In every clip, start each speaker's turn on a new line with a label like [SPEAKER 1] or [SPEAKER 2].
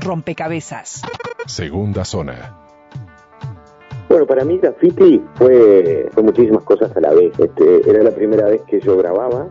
[SPEAKER 1] rompecabezas.
[SPEAKER 2] Segunda zona.
[SPEAKER 3] Bueno, para mí graffiti fue muchísimas cosas a la vez. Era la primera vez que yo grababa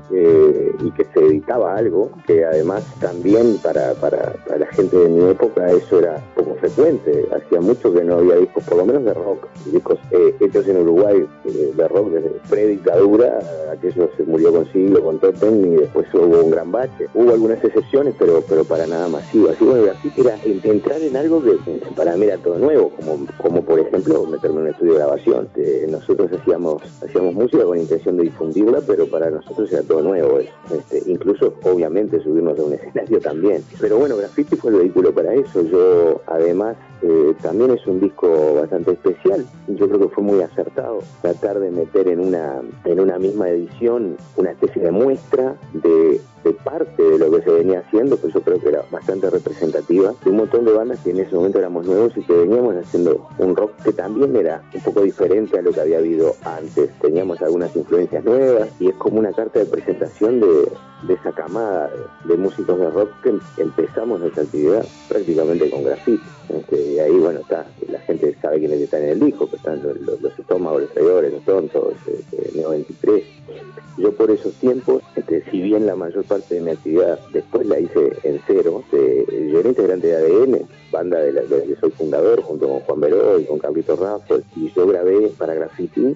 [SPEAKER 3] y que se editaba algo, que además también para la gente de mi época eso era poco frecuente. Hacía mucho que no había discos, por lo menos de rock, discos hechos en Uruguay de rock desde predictadura. Aquello se murió con Siglo, con Totem, y después hubo un gran bache. Hubo algunas excepciones, pero para nada masivo. Así que el graffiti era entrar en algo que para mí era todo nuevo, como por ejemplo meterme en un estudio de grabación. Nosotros hacíamos música con intención de difundirla, pero para nosotros era todo nuevo eso. Incluso obviamente subirnos a un escenario también. Pero bueno, Graffiti fue el vehículo para eso. Yo además también es un disco bastante especial. Yo creo que fue muy acertado tratar de meter en una misma edición una especie de muestra de parte de lo que se venía haciendo, pues yo creo que era bastante representativa de un montón de bandas que en ese momento éramos nuevos y que veníamos haciendo un rock que también era un poco diferente a lo que había habido antes. Teníamos algunas influencias nuevas y es como una carta de presentación de esa camada de músicos de rock que empezamos nuestra actividad prácticamente con Graffiti. Y ahí, bueno, la gente sabe quiénes están en el disco, que están los Estómagos, los Traidores, los Tontos, Neo 23. Yo por esos tiempos, si bien la mayor parte de mi actividad después la hice en cero, yo era integrante de ADN, banda de la que soy fundador, junto con Juan Veró y con Carlitos Raffles, y yo grabé para Graffiti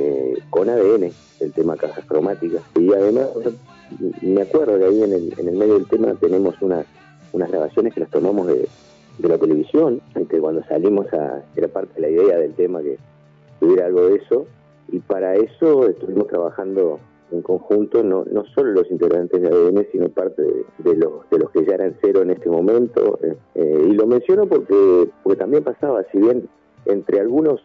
[SPEAKER 3] con ADN el tema Cajas Cromáticas. Y además, me acuerdo que ahí en el medio del tema tenemos unas grabaciones que las tomamos de la televisión, que cuando salimos era parte de la idea del tema que tuviera algo de eso, y para eso estuvimos trabajando en conjunto, no solo los integrantes de ADN, sino parte de los que ya eran cero en este momento. Y lo menciono porque también pasaba, si bien entre algunos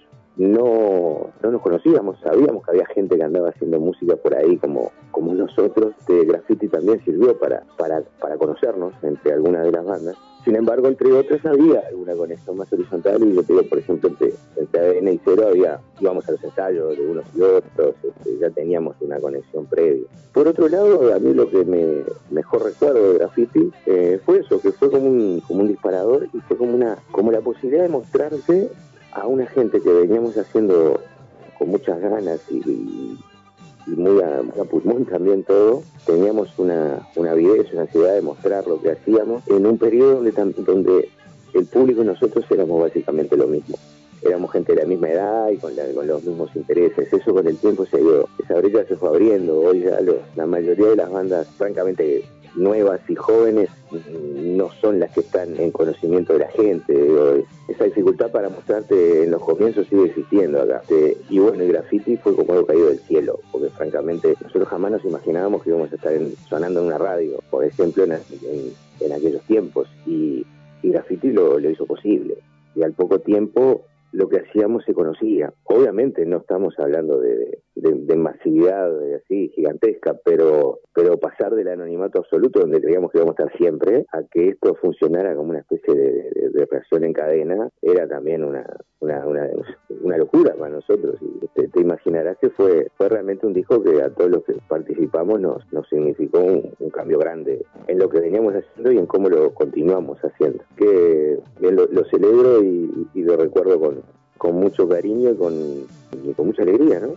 [SPEAKER 3] no nos conocíamos, sabíamos que había gente que andaba haciendo música por ahí como nosotros. Graffiti también sirvió para conocernos entre algunas de las bandas. Sin embargo, entre otros había alguna conexión más horizontal, y yo te digo, por ejemplo, entre ADN y Cero íbamos a los ensayos de unos y otros, ya teníamos una conexión previa. Por otro lado, a mí lo que mejor recuerdo de Graffiti fue eso, que fue como un disparador, y fue como la posibilidad de mostrarse a una gente que veníamos haciendo con muchas ganas y muy a pulmón también todo. Teníamos una avidez, una ansiedad de mostrar lo que hacíamos en un periodo donde el público y nosotros éramos básicamente lo mismo. Éramos gente de la misma edad y con los mismos intereses. Eso con el tiempo se dio, esa brecha se fue abriendo. Hoy ya la mayoría de las bandas, francamente nuevas y jóvenes, no son las que están en conocimiento de la gente. Esa dificultad para mostrarte en los comienzos sigue existiendo acá. Y bueno, el Graffiti fue como algo caído del cielo, porque francamente nosotros jamás nos imaginábamos que íbamos a estar sonando en una radio, por ejemplo, en aquellos tiempos. Y Graffiti lo hizo posible. Y al poco tiempo lo que hacíamos se conocía. Obviamente no estamos hablando de masividad así gigantesca, pero pasar del anonimato absoluto, donde creíamos que íbamos a estar siempre, a que esto funcionara como una especie de reacción en cadena, era también una locura para nosotros. Y te imaginarás que fue realmente un disco que a todos los que participamos nos significó un cambio grande en lo que veníamos haciendo y en cómo lo continuamos haciendo. Que bien lo celebro y lo recuerdo con mucho cariño y con mucha alegría, ¿no?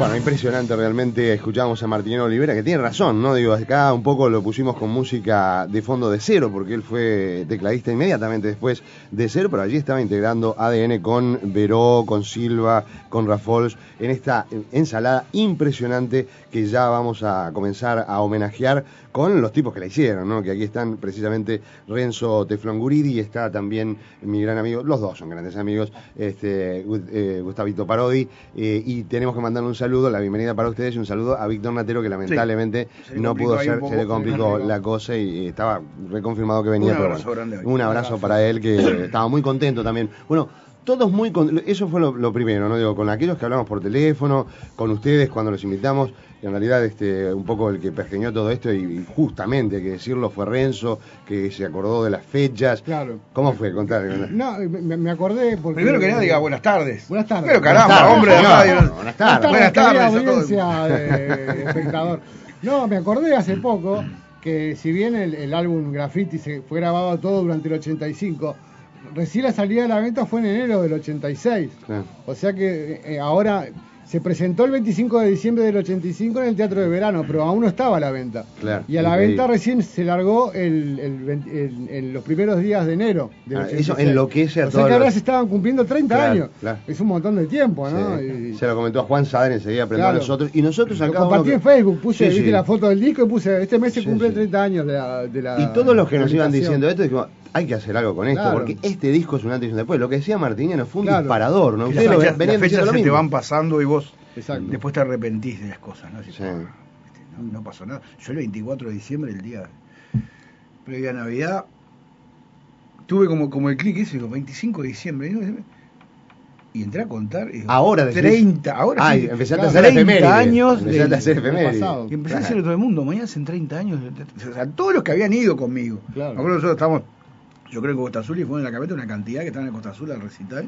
[SPEAKER 1] Bueno, impresionante realmente. Escuchábamos a Martinero Olivera, que tiene razón, ¿no? Digo, acá un poco lo pusimos con música de fondo de Cero, porque él fue tecladista inmediatamente después de Cero, pero allí estaba integrando ADN con Veró, con Silva, con Rafols, en esta ensalada impresionante que ya vamos a comenzar a homenajear con los tipos que la hicieron, ¿no? Que aquí están precisamente Renzo Teflón Guridi, y está también mi gran amigo, los dos son grandes amigos, Gustavito Parodi, y tenemos que mandarle un saludo, la bienvenida para ustedes y un saludo a Víctor Natero, que lamentablemente no pudo ser, se le complicó la cosa y estaba reconfirmado que venía. Un abrazo para él, que estaba muy contento también. Bueno, todos muy eso fue lo primero, ¿no? Digo, con aquellos que hablamos por teléfono, con ustedes cuando los invitamos, y en realidad un poco el que pergeñó todo esto, y justamente hay que decirlo, fue Renzo, que se acordó de las fechas.
[SPEAKER 2] Claro.
[SPEAKER 1] ¿Cómo fue? Contar.
[SPEAKER 2] No, me acordé porque...
[SPEAKER 4] Primero que nada diga buenas tardes.
[SPEAKER 2] Buenas tardes.
[SPEAKER 4] Pero caramba, hombre de radio.
[SPEAKER 1] Buenas tardes.
[SPEAKER 2] Buenas tardes, audiencia de espectador. No, me acordé hace poco que si bien el álbum Graffiti se fue grabado todo durante el 85, recién la salida de la venta fue en enero del 86. Claro. O sea que ahora se presentó el 25 de diciembre del 85 en el Teatro de Verano, pero aún no estaba a la venta. Claro, y a la venta recién se largó en los primeros días de enero del 86.
[SPEAKER 1] Eso enloquece a todos.
[SPEAKER 2] O sea que ahora se estaban cumpliendo 30 años. Claro. Es un montón de tiempo, ¿no? Sí.
[SPEAKER 1] Y se lo comentó a Juan Sader enseguida, aprendió a nosotros. Y nosotros acá.
[SPEAKER 2] Lo compartí en Facebook, puse, viste la foto del disco y puse, este mes se cumplen 30 años de la.
[SPEAKER 1] Y todos los que nos iban diciendo esto, dijimos, hay que hacer algo con esto, porque este disco es un antes y un después. Lo que decía Martiniano fue un disparador, ¿no?
[SPEAKER 4] Ustedes las fechas se te van pasando y vos después te arrepentís de las cosas, ¿no? Si no pasó nada. Yo el 24 de diciembre, el día previo a Navidad, tuve como el clic ese, el 25 de diciembre, ¿no? Y entré a contar.
[SPEAKER 1] Ahora
[SPEAKER 4] 30, ahora
[SPEAKER 1] sí. Empezaste a hacer efemérides.
[SPEAKER 4] Años.
[SPEAKER 1] Empezaste a hacer efemérides.
[SPEAKER 4] Y empecé a decirle a todo el mundo, mañana hacen 30 años. O sea, todos los que habían ido conmigo. Claro. Me acuerdo, nosotros estábamos, yo creo que Costa Azul, y fueron en la camioneta una cantidad que estaban en Costa Azul al recital.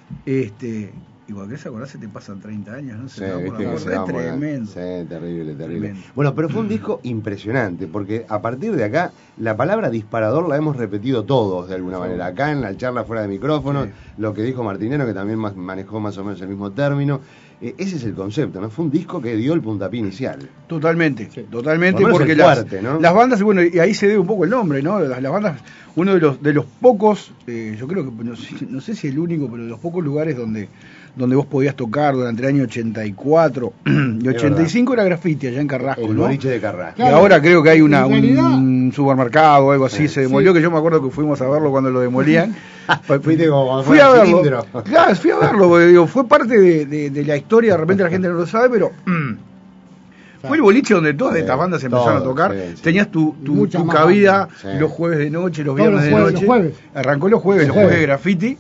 [SPEAKER 4] Y cuando querés acordar se te pasan 30 años, ¿no? Es tremendo.
[SPEAKER 1] Sí, terrible. Tremendo. Bueno, pero fue un disco impresionante, porque a partir de acá, la palabra disparador la hemos repetido todos de alguna manera. Acá en la charla fuera de micrófono, lo que dijo Martinero, que también manejó más o menos el mismo término. Ese es el concepto, ¿no? Fue un disco que dio el puntapié inicial.
[SPEAKER 4] Totalmente, porque las bandas, bueno, y ahí se debe un poco el nombre, ¿no? Las bandas, uno de los pocos, yo creo que, no sé si el único, pero de los pocos lugares donde vos podías tocar durante el año 84 y 85 era Graffiti, allá en Carrasco,
[SPEAKER 1] el boliche de Carrasco.
[SPEAKER 4] Claro. Y ahora creo que hay un supermercado o algo así, se demolió, que yo me acuerdo que fuimos a verlo cuando lo demolían. Fui a verlo. Claro, fui a verlo, porque digo, fue parte de la historia, de repente la gente no lo sabe, pero fue el boliche donde todas estas bandas empezaron a tocar. Tenías tu cabida los jueves de noche, los viernes de noche. Arrancó los jueves de Graffiti.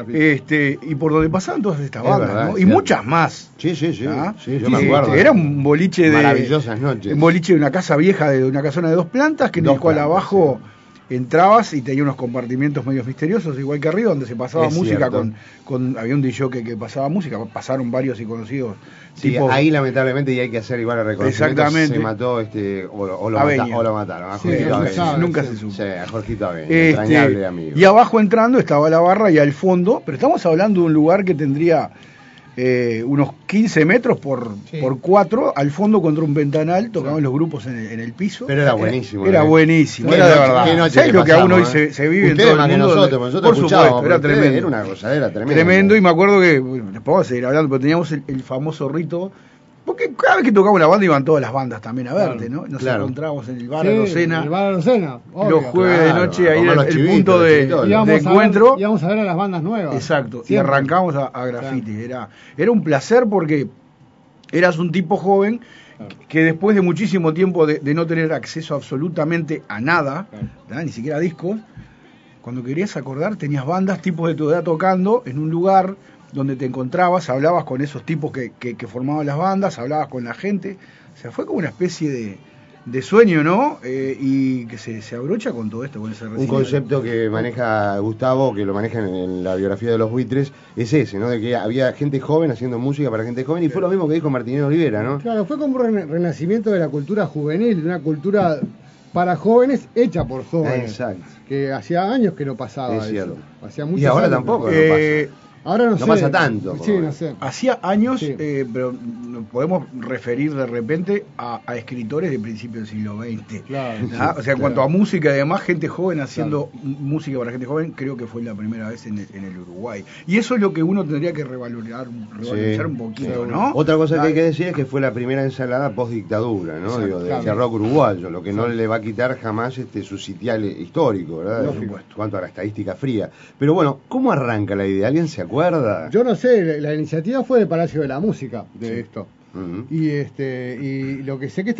[SPEAKER 4] Y por donde pasaban todas estas bandas, verdad, ¿no? Y muchas más.
[SPEAKER 1] Sí, yo me acuerdo.
[SPEAKER 4] Era un boliche de
[SPEAKER 1] maravillosas noches.
[SPEAKER 4] Un boliche de una casa vieja, de una casona de 2 plantas, que en el cual abajo entrabas y tenía unos compartimientos medios misteriosos, igual que arriba, donde se pasaba música había un DJ que pasaba música, pasaron varios y conocidos.
[SPEAKER 1] Sí, ahí lamentablemente, y hay que hacer igual el reconocimiento,
[SPEAKER 4] exactamente,
[SPEAKER 1] se mató o lo mataron a Jorgito Aveña.
[SPEAKER 4] Nunca se supo.
[SPEAKER 1] Sí, a Jorgito Aveña, entrañable amigo.
[SPEAKER 4] Y abajo entrando estaba la barra y al fondo, pero estamos hablando de un lugar que tendría unos 15 metros por 4, al fondo contra un ventanal, tocaban los grupos en el piso.
[SPEAKER 1] Pero era buenísimo.
[SPEAKER 4] Era buenísimo, era de verdad. ¿Sabes lo que aún hoy se vive en todo el mundo?
[SPEAKER 1] Nosotros
[SPEAKER 4] por supuesto, era tremendo.
[SPEAKER 1] Era una gozadera tremenda.
[SPEAKER 4] Tremendo, y me acuerdo que, después vamos a seguir hablando, pero teníamos el famoso rito, porque cada vez que tocaba una banda iban todas las bandas también a verte, ¿no? Nos encontrábamos en el bar Arocena.
[SPEAKER 2] El bar Arocena,
[SPEAKER 4] los jueves de noche, ahí era el punto de encuentro.
[SPEAKER 2] Íbamos a ver a las bandas nuevas.
[SPEAKER 4] Exacto, siempre. Y arrancamos a Graffiti. Era un placer porque eras un tipo joven que después de muchísimo tiempo de no tener acceso absolutamente a nada, ni siquiera a discos, cuando querías acordar tenías bandas, tipos de tu edad tocando en un lugar donde te encontrabas, hablabas con esos tipos que formaban las bandas, hablabas con la gente. O sea, fue como una especie de sueño, ¿no? Y que se abrocha con todo esto, con ese
[SPEAKER 1] un concepto que maneja Gustavo, que lo maneja en la biografía de los Buitres, es ese, ¿no? De que había gente joven haciendo música para gente joven, y fue lo mismo que dijo Martinero Olivera, ¿no?
[SPEAKER 2] Claro, fue como un renacimiento de la cultura juvenil, de una cultura para jóvenes, hecha por jóvenes.
[SPEAKER 1] Exacto.
[SPEAKER 2] Que hacía años que no pasaba.
[SPEAKER 1] Es cierto.
[SPEAKER 2] Hacía muchos
[SPEAKER 1] y ahora
[SPEAKER 2] años
[SPEAKER 1] tampoco no pasa.
[SPEAKER 2] Ahora no sé.
[SPEAKER 1] No pasa tanto.
[SPEAKER 2] Sí, no sé.
[SPEAKER 4] Hacía años,
[SPEAKER 2] Sí.
[SPEAKER 4] pero nos podemos referir de repente a escritores de principios del siglo XX.
[SPEAKER 2] Claro.
[SPEAKER 4] ¿Ah? O sea, en cuanto a música y además gente joven haciendo
[SPEAKER 2] Claro.
[SPEAKER 4] música para gente joven, creo que fue la primera vez en el Uruguay. Y eso es lo que uno tendría que revalorizar un poquito, ¿no?
[SPEAKER 1] Otra cosa que hay que decir es que fue la primera ensalada post-dictadura, ¿no?
[SPEAKER 4] Exacto.
[SPEAKER 1] Digo, del
[SPEAKER 2] Claro.
[SPEAKER 1] rock uruguayo, lo que no le va a quitar jamás su sitial histórico, ¿verdad?
[SPEAKER 4] Por
[SPEAKER 1] En
[SPEAKER 4] supuesto.
[SPEAKER 1] cuanto a la estadística fría. Pero bueno, ¿cómo arranca la idea? ¿Alguien se acuerda?
[SPEAKER 2] Yo no sé, la iniciativa fue de Palacio de la Música, de esto.
[SPEAKER 1] Ujú.
[SPEAKER 2] Y lo que sé que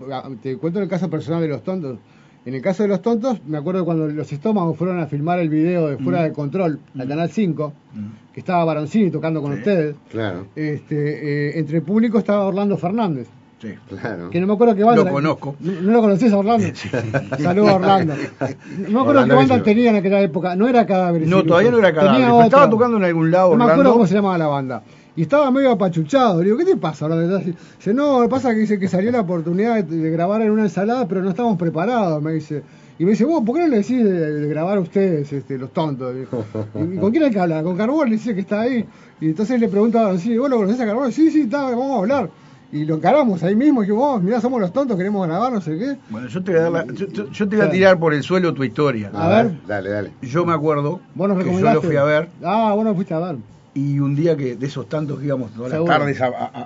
[SPEAKER 2] te cuento el caso personal de Los Tontos. En el caso de Los Tontos, me acuerdo cuando los Estómagos fueron a filmar el video de Fuera de Control, al Canal 5, que estaba Baroncini tocando con
[SPEAKER 4] Sí.
[SPEAKER 2] ustedes.
[SPEAKER 1] Claro,
[SPEAKER 2] Entre el público estaba Orlando Fernández,
[SPEAKER 4] Sí.
[SPEAKER 1] claro.
[SPEAKER 2] que no me acuerdo qué banda.
[SPEAKER 4] Lo conozco.
[SPEAKER 2] ¿No lo conocés a Orlando? Saludos a Orlando. No me acuerdo
[SPEAKER 1] Orlando
[SPEAKER 2] qué banda
[SPEAKER 1] Vecino.
[SPEAKER 2] tenía en aquella época. No era Cadáveres.
[SPEAKER 4] No, todavía no era
[SPEAKER 2] Tenía
[SPEAKER 4] Cadáveres, pero
[SPEAKER 2] otra.
[SPEAKER 4] estaba tocando en algún lado,
[SPEAKER 2] No me acuerdo
[SPEAKER 4] Orlando.
[SPEAKER 2] cómo se llamaba la banda. Y estaba medio apachuchado. Le digo, ¿qué te pasa? Orlando? Dice, no, lo que pasa es que dice que salió la oportunidad de grabar en una ensalada, pero no estamos preparados, me dice. Y me dice, vos, ¿por qué no le decís de grabar a ustedes, Los Tontos? Dijo. ¿Y con quién hay que hablar? Con Carbón, le dice que está ahí. Y entonces le pregunta, sí, ¿vos lo conocés a Carbón? Sí, está, vamos a hablar. Y lo encaramos ahí mismo, y dijimos, mirá, somos Los Tontos, queremos grabar, no sé qué.
[SPEAKER 4] Bueno, yo te voy a dar yo te voy a tirar por el suelo tu historia.
[SPEAKER 2] A ver.
[SPEAKER 1] Dale.
[SPEAKER 4] Yo me acuerdo
[SPEAKER 2] Vos nos
[SPEAKER 4] que yo
[SPEAKER 2] recomendaste.
[SPEAKER 4] lo fui a ver
[SPEAKER 2] Ah, vos lo fuiste a ver.
[SPEAKER 4] y un día que de esos tantos que íbamos todas las
[SPEAKER 2] Seguro.
[SPEAKER 4] tardes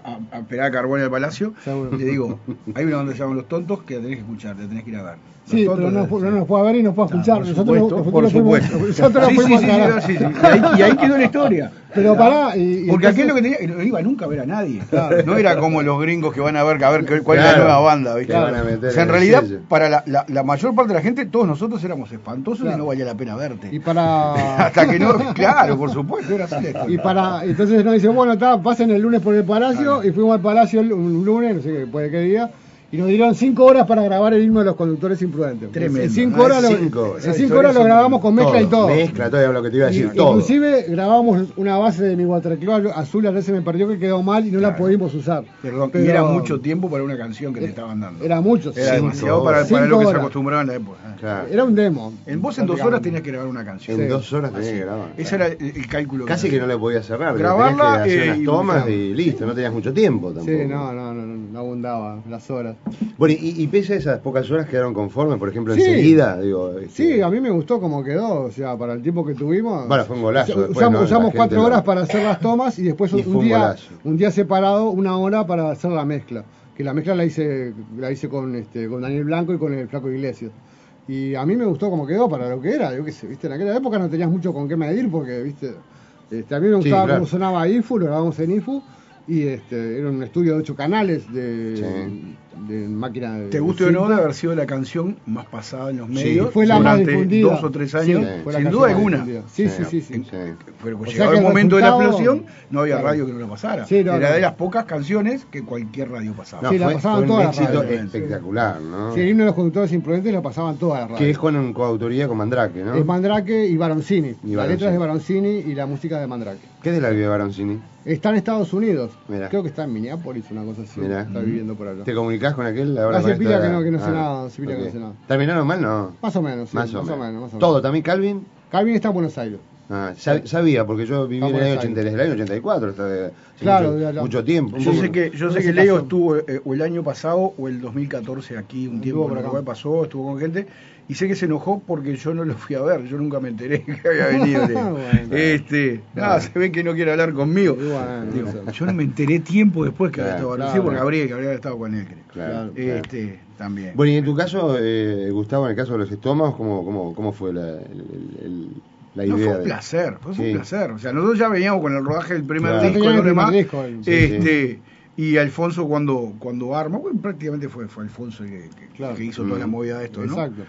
[SPEAKER 4] a esperar a Carbón al Palacio,
[SPEAKER 2] Seguro.
[SPEAKER 4] le digo, hay una banda que se llama Los Tontos que la tenés que escuchar, la tenés que ir a ver. Los
[SPEAKER 2] Sí,
[SPEAKER 4] Tontos,
[SPEAKER 2] pero no nos fue a ver y nos fue a escuchar.
[SPEAKER 4] por
[SPEAKER 2] Nosotros
[SPEAKER 4] supuesto,
[SPEAKER 2] nosotros fuimos- nosotros
[SPEAKER 4] Sí,
[SPEAKER 2] fuimos
[SPEAKER 4] sí,
[SPEAKER 2] a cagar.
[SPEAKER 4] sí. Y ahí quedó la historia.
[SPEAKER 2] Pero pará, y
[SPEAKER 4] Porque
[SPEAKER 2] entonces-
[SPEAKER 4] aquel lo que tenía, no iba nunca a ver a nadie.
[SPEAKER 2] Claro.
[SPEAKER 4] No era como los gringos que van a ver cuál es la
[SPEAKER 1] Claro.
[SPEAKER 4] nueva banda, ¿viste?
[SPEAKER 1] Que van a meter
[SPEAKER 4] O sea, en
[SPEAKER 1] en el
[SPEAKER 4] realidad,
[SPEAKER 1] sello.
[SPEAKER 4] para la mayor parte de la gente, todos nosotros éramos espantosos
[SPEAKER 2] Claro.
[SPEAKER 4] y no valía la pena verte.
[SPEAKER 2] Y para
[SPEAKER 4] Hasta que no, claro, por supuesto, era así la historia.
[SPEAKER 2] y para entonces nos dice, bueno, pasen el lunes por el Palacio, y fuimos al Palacio un lunes, no sé qué día, y nos dieron 5 horas para grabar el himno de los conductores imprudentes.
[SPEAKER 4] Tremendo,
[SPEAKER 2] En 5
[SPEAKER 4] ¿no?
[SPEAKER 2] horas
[SPEAKER 1] En
[SPEAKER 2] lo,
[SPEAKER 1] cinco.
[SPEAKER 2] en
[SPEAKER 4] Esas
[SPEAKER 2] 5 horas
[SPEAKER 4] historias
[SPEAKER 2] lo
[SPEAKER 4] son
[SPEAKER 2] grabamos con mezcla y todo.
[SPEAKER 1] Mezcla, todo lo que te iba a decir, todo.
[SPEAKER 2] Inclusive grabamos una base de mi Waterclaw azul, a veces me perdió que quedó mal y no la
[SPEAKER 4] Claro.
[SPEAKER 2] pudimos usar.
[SPEAKER 4] Perdón,
[SPEAKER 2] Pero
[SPEAKER 4] y era mucho tiempo para una canción que te estaban dando.
[SPEAKER 2] Era mucho.
[SPEAKER 4] Era
[SPEAKER 2] sí.
[SPEAKER 4] demasiado para
[SPEAKER 2] Cinco
[SPEAKER 4] lo que se
[SPEAKER 2] horas.
[SPEAKER 4] acostumbraba en la época.
[SPEAKER 1] Claro.
[SPEAKER 2] Era un demo.
[SPEAKER 4] Vos en 2 horas tenías que grabar una canción.
[SPEAKER 1] En
[SPEAKER 2] Sí.
[SPEAKER 1] 2 horas tenés que grabar.
[SPEAKER 4] Ese era el cálculo.
[SPEAKER 1] Casi que no le podías cerrar.
[SPEAKER 4] Grabarla,
[SPEAKER 1] tenías que hacer
[SPEAKER 4] y
[SPEAKER 1] unas tomas
[SPEAKER 4] buscarla.
[SPEAKER 1] y listo, no tenías mucho tiempo tampoco.
[SPEAKER 2] Sí, no abundaba las horas.
[SPEAKER 1] Bueno, y pese a esas pocas horas quedaron conformes, por ejemplo,
[SPEAKER 2] Sí.
[SPEAKER 1] enseguida, digo.
[SPEAKER 2] Sí, a mí me gustó como quedó, o sea, para el tiempo que tuvimos.
[SPEAKER 1] Bueno, fue un golazo. después,
[SPEAKER 2] Usamos,
[SPEAKER 1] ¿no?
[SPEAKER 2] usamos
[SPEAKER 1] La gente
[SPEAKER 2] 4
[SPEAKER 1] lo-
[SPEAKER 2] horas para hacer las tomas y después
[SPEAKER 1] Y fue
[SPEAKER 2] un
[SPEAKER 1] un
[SPEAKER 2] día
[SPEAKER 1] golazo.
[SPEAKER 2] un día separado, 1 hora para hacer la mezcla. Que la mezcla la hice con Daniel Blanco y con el Flaco Iglesias. Y a mí me gustó como quedó para lo que era, yo qué sé, viste, en aquella época no tenías mucho con qué medir porque, viste, a mí me gustaba
[SPEAKER 1] claro.
[SPEAKER 2] cómo sonaba IFU, lo grabamos en IFU y era un estudio de 8 canales de máquina de
[SPEAKER 4] ¿Te guste o no
[SPEAKER 2] cinta.
[SPEAKER 4] de haber sido la canción más pasada en los
[SPEAKER 1] Sí,
[SPEAKER 4] medios
[SPEAKER 2] Fue la más
[SPEAKER 4] durante
[SPEAKER 2] difundida.
[SPEAKER 4] 2 o 3 años?
[SPEAKER 2] Sí, fue la
[SPEAKER 4] Sin
[SPEAKER 2] canción
[SPEAKER 4] duda
[SPEAKER 2] más
[SPEAKER 4] alguna.
[SPEAKER 2] difundida. Sí.
[SPEAKER 4] Pero
[SPEAKER 2] O sea
[SPEAKER 4] llegado
[SPEAKER 2] que
[SPEAKER 4] el
[SPEAKER 2] el
[SPEAKER 4] momento de la
[SPEAKER 2] resultado-
[SPEAKER 4] explosión, no había
[SPEAKER 2] Claro.
[SPEAKER 4] radio que no la pasara.
[SPEAKER 2] Sí, no,
[SPEAKER 4] Era
[SPEAKER 2] no.
[SPEAKER 4] de las pocas canciones que cualquier radio pasaba.
[SPEAKER 1] No,
[SPEAKER 2] Sí, la
[SPEAKER 1] fue,
[SPEAKER 2] pasaban
[SPEAKER 1] fue un
[SPEAKER 2] todas las
[SPEAKER 1] éxito
[SPEAKER 2] radios.
[SPEAKER 1] espectacular, ¿no?
[SPEAKER 2] Sí, el himno de los conductores imprudentes lo pasaban todas las
[SPEAKER 1] Que
[SPEAKER 2] radios.
[SPEAKER 1] es con coautoría con Mandrake, ¿no?
[SPEAKER 2] Es Mandrake y Baroncini.
[SPEAKER 1] Y
[SPEAKER 2] La
[SPEAKER 1] Baroncini.
[SPEAKER 2] letra es de Baroncini y la música de Mandrake.
[SPEAKER 1] ¿Qué es de la vida de Baroncini?
[SPEAKER 2] Está en Estados Unidos.
[SPEAKER 1] Mirá.
[SPEAKER 2] Creo que está en Minneapolis, una cosa así.
[SPEAKER 1] Mirá.
[SPEAKER 2] Está viviendo por allá.
[SPEAKER 1] ¿Te comunicás con aquel? Ahora
[SPEAKER 2] Hace
[SPEAKER 1] con
[SPEAKER 2] pila
[SPEAKER 1] esta-
[SPEAKER 2] que no sé nada, hace pila que
[SPEAKER 1] ok.
[SPEAKER 2] no sé nada.
[SPEAKER 1] ¿Terminaron mal? No.
[SPEAKER 2] Más o menos, sí,
[SPEAKER 1] Más o menos.
[SPEAKER 2] menos.
[SPEAKER 1] ¿Todo? ¿También Calvin?
[SPEAKER 2] Calvin está en Buenos Aires.
[SPEAKER 1] Ah, sabía, porque yo viví en el año
[SPEAKER 2] Buenos
[SPEAKER 1] 80, desde el año 84, hasta de,
[SPEAKER 2] Claro,
[SPEAKER 1] mucho,
[SPEAKER 2] de allá.
[SPEAKER 1] mucho tiempo.
[SPEAKER 4] Yo sé que Leo
[SPEAKER 2] pasó.
[SPEAKER 4] estuvo o el año pasado o el 2014 aquí un tiempo,
[SPEAKER 2] por
[SPEAKER 4] en
[SPEAKER 2] acá.
[SPEAKER 4] Uruguay pasó, estuvo con gente y sé que se enojó porque yo no lo fui a ver, yo nunca me enteré que había venido. Leo.
[SPEAKER 2] Bueno.
[SPEAKER 4] Nada, se ve que no quiere hablar conmigo.
[SPEAKER 2] Y bueno,
[SPEAKER 4] Digo,
[SPEAKER 2] no sé.
[SPEAKER 4] yo no me enteré tiempo después que había
[SPEAKER 1] Claro,
[SPEAKER 4] estado
[SPEAKER 2] claro.
[SPEAKER 4] porque habría estado con él, creo.
[SPEAKER 1] Claro,
[SPEAKER 2] Claro.
[SPEAKER 1] claro.
[SPEAKER 4] También.
[SPEAKER 1] Bueno, y en tu caso, Gustavo, en el caso de los estómagos, ¿cómo fue la
[SPEAKER 4] No,
[SPEAKER 1] idea?
[SPEAKER 4] fue un placer, fue
[SPEAKER 1] Sí.
[SPEAKER 4] un placer. O sea, nosotros ya veníamos con el rodaje del primer
[SPEAKER 1] Claro.
[SPEAKER 4] disco y
[SPEAKER 2] Tenían
[SPEAKER 4] lo
[SPEAKER 2] el primer
[SPEAKER 4] demás.
[SPEAKER 2] disco,
[SPEAKER 1] sí.
[SPEAKER 4] Y Alfonso cuando arma, bueno, prácticamente fue Alfonso
[SPEAKER 2] Claro.
[SPEAKER 4] que hizo toda la movida de esto, ¿no?
[SPEAKER 2] Exacto.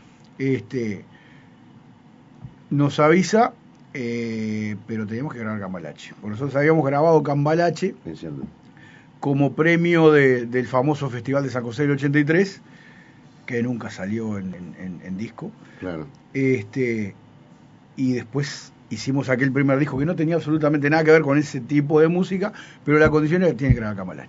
[SPEAKER 4] Nos avisa, pero teníamos que grabar Cambalache. Por nosotros habíamos grabado Cambalache
[SPEAKER 1] Es cierto.
[SPEAKER 4] como premio del famoso Festival de San José del 83, que nunca salió en disco.
[SPEAKER 1] Claro.
[SPEAKER 4] Y después hicimos aquel primer disco que no tenía absolutamente nada que ver con ese tipo de música, pero la condición era que tiene que grabar Cambalache.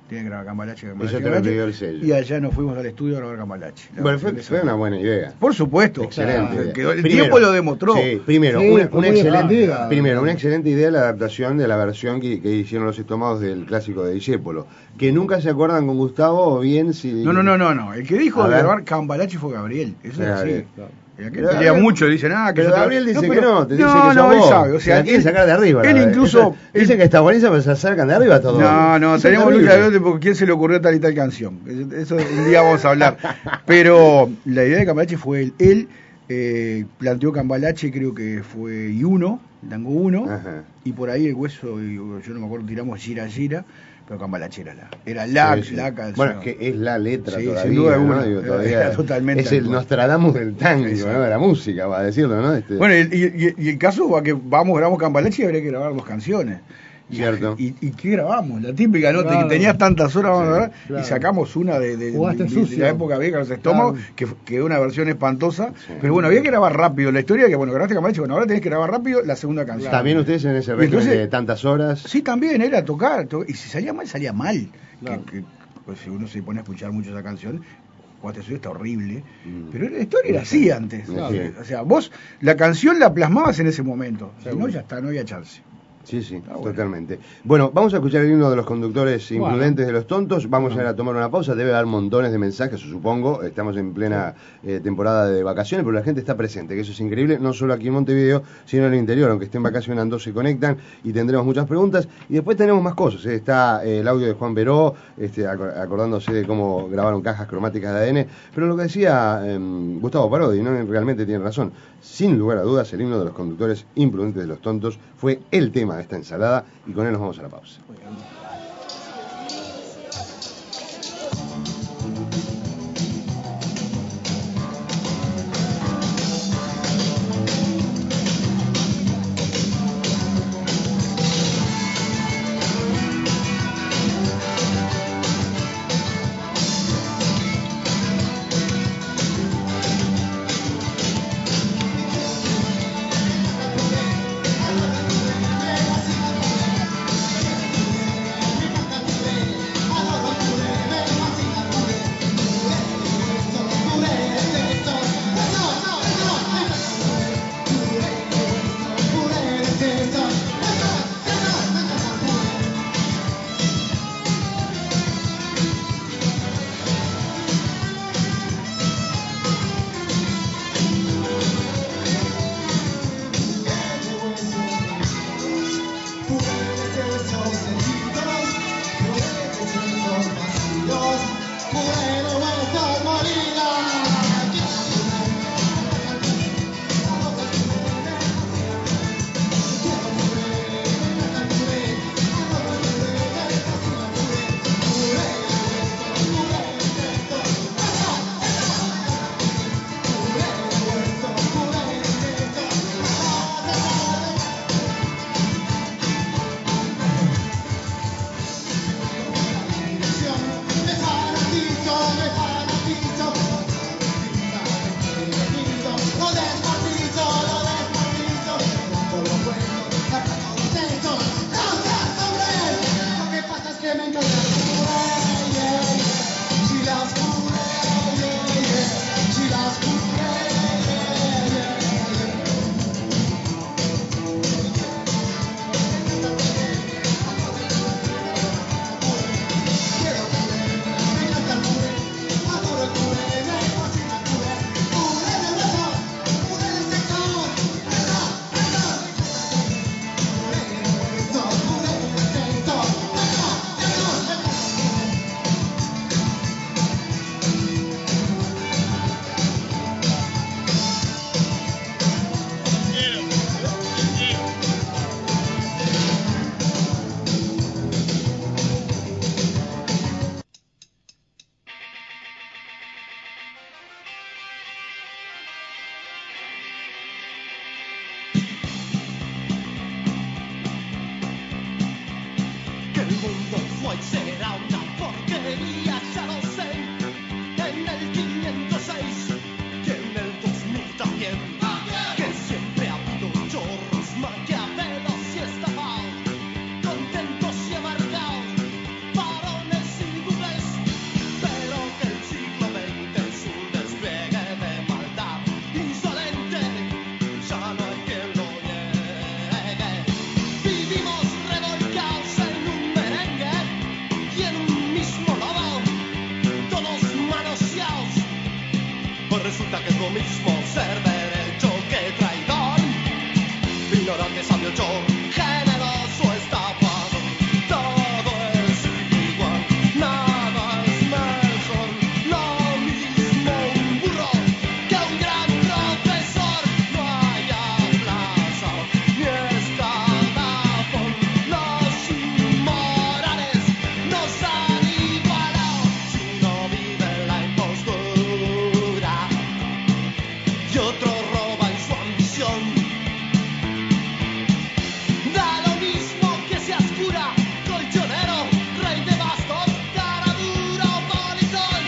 [SPEAKER 4] tienen que grabar Cambalache.
[SPEAKER 1] Eso te lo pidió el sello.
[SPEAKER 4] Y allá nos fuimos al estudio a grabar Cambalache.
[SPEAKER 1] Bueno, fue una buena idea.
[SPEAKER 4] Por supuesto.
[SPEAKER 1] Excelente.
[SPEAKER 4] El tiempo lo demostró.
[SPEAKER 1] Sí, primero,
[SPEAKER 2] Sí,
[SPEAKER 1] una excelente idea la adaptación de la versión que hicieron los Estómagos del clásico de Discépolo. Que nunca se acuerdan con Gustavo o bien si...
[SPEAKER 4] No. El que dijo
[SPEAKER 1] A
[SPEAKER 4] de
[SPEAKER 1] ver.
[SPEAKER 4] grabar Cambalache fue Gabriel. Eso es así. Que
[SPEAKER 1] Pero
[SPEAKER 4] pelea
[SPEAKER 1] Gabriel-
[SPEAKER 4] mucho, dicen, que
[SPEAKER 1] Pero
[SPEAKER 4] yo te-
[SPEAKER 1] Gabriel dice
[SPEAKER 4] pero-
[SPEAKER 1] que no, te dice que
[SPEAKER 4] no,
[SPEAKER 1] sos
[SPEAKER 4] él
[SPEAKER 1] vos.
[SPEAKER 4] sabe, o sea,
[SPEAKER 1] la quiere sacar de arriba.
[SPEAKER 4] él
[SPEAKER 1] la-
[SPEAKER 4] incluso...
[SPEAKER 1] Dice que está buenísima, pero se acercan de arriba todo.
[SPEAKER 4] No,
[SPEAKER 1] Eso
[SPEAKER 4] tenemos
[SPEAKER 1] es
[SPEAKER 4] lucha
[SPEAKER 1] terrible.
[SPEAKER 4] de porque quién se le ocurrió tal y tal canción. Eso un día vamos a hablar. Pero la idea de Cambalache fue él. Él planteó Cambalache, creo que fue I1, Tango 1,
[SPEAKER 1] Ajá.
[SPEAKER 4] y por ahí el hueso, yo no me acuerdo, tiramos Gira Gira, pero Cambalache era la
[SPEAKER 1] Sí, sí.
[SPEAKER 4] canción.
[SPEAKER 1] Bueno, es que es la letra
[SPEAKER 4] Sí,
[SPEAKER 1] todavía,
[SPEAKER 4] sin duda
[SPEAKER 1] ¿no?
[SPEAKER 4] alguna.
[SPEAKER 1] Digo,
[SPEAKER 4] Era totalmente
[SPEAKER 1] es el
[SPEAKER 4] actual.
[SPEAKER 1] Nostradamus del tango,
[SPEAKER 4] Exacto.
[SPEAKER 1] ¿no? De la música, va a decirlo, ¿no?
[SPEAKER 4] Bueno, y el caso va que grabamos Cambalache y habría que grabar 2 canciones.
[SPEAKER 1] Cierto.
[SPEAKER 4] ¿Y qué grabamos? La típica, ¿no?
[SPEAKER 2] Claro.
[SPEAKER 4] Que tenías tantas horas, vamos a grabar,
[SPEAKER 2] claro.
[SPEAKER 4] y sacamos una de
[SPEAKER 2] Jugaste
[SPEAKER 4] de
[SPEAKER 2] sucio.
[SPEAKER 4] la época vieja, los estómagos,
[SPEAKER 2] Claro.
[SPEAKER 4] que quedó una versión espantosa.
[SPEAKER 1] Sí.
[SPEAKER 4] Pero bueno, había que grabar rápido. La historia que, bueno, grabaste Cambalache, bueno, ahora tenés que grabar rápido la segunda canción.
[SPEAKER 1] También ustedes en ese
[SPEAKER 4] Y
[SPEAKER 1] régimen
[SPEAKER 4] entonces-
[SPEAKER 1] de tantas horas.
[SPEAKER 4] Sí, también era tocar. Y si salía mal, salía mal.
[SPEAKER 2] Claro.
[SPEAKER 4] Pues, si uno se pone a escuchar mucho esa canción, Jugaste sucio está horrible.
[SPEAKER 1] Mm.
[SPEAKER 4] Pero la historia era así antes.
[SPEAKER 1] Claro. Sí.
[SPEAKER 4] O sea, vos la canción la plasmabas en ese momento. Si
[SPEAKER 2] Seguro.
[SPEAKER 4] no, ya está, no había chance.
[SPEAKER 1] Sí, sí,
[SPEAKER 4] bueno.
[SPEAKER 1] totalmente. Bueno, vamos a escuchar el himno de los conductores
[SPEAKER 2] Bueno.
[SPEAKER 1] imprudentes de los tontos. Vamos a ir a tomar una pausa. Debe haber montones de mensajes, supongo. Estamos en plena temporada de vacaciones, pero la gente está presente, que eso es increíble. No solo aquí en Montevideo, sino en el interior. Aunque estén vacacionando, se conectan y tendremos muchas preguntas. Y después tenemos más cosas. Está el audio de Juan Veró, acordándose de cómo grabaron cajas cromáticas de ADN. Pero lo que decía Gustavo Parodi, ¿no? Realmente tiene razón. Sin lugar a dudas, el himno de los conductores imprudentes de los tontos fue el tema de esta ensalada, y con él nos vamos a la pausa.
[SPEAKER 5] Que el mundo fue y será una porquería, ya lo sé. En el 506 y en el 2000 también. Que siempre ha habido chorros, maquiavelos y estafados, contentos y amargados, varones y ignorante sabio yo, generoso estafado, todo es igual, nada es mejor, lo mismo un burro que un gran profesor, no hay plaza ni escalafón, los inmorales nos han igualado, si uno vive la impostura y otro roba en su ambición. Da lo mismo que seas cura, colchonero, rey de bastos, cara dura o polizón.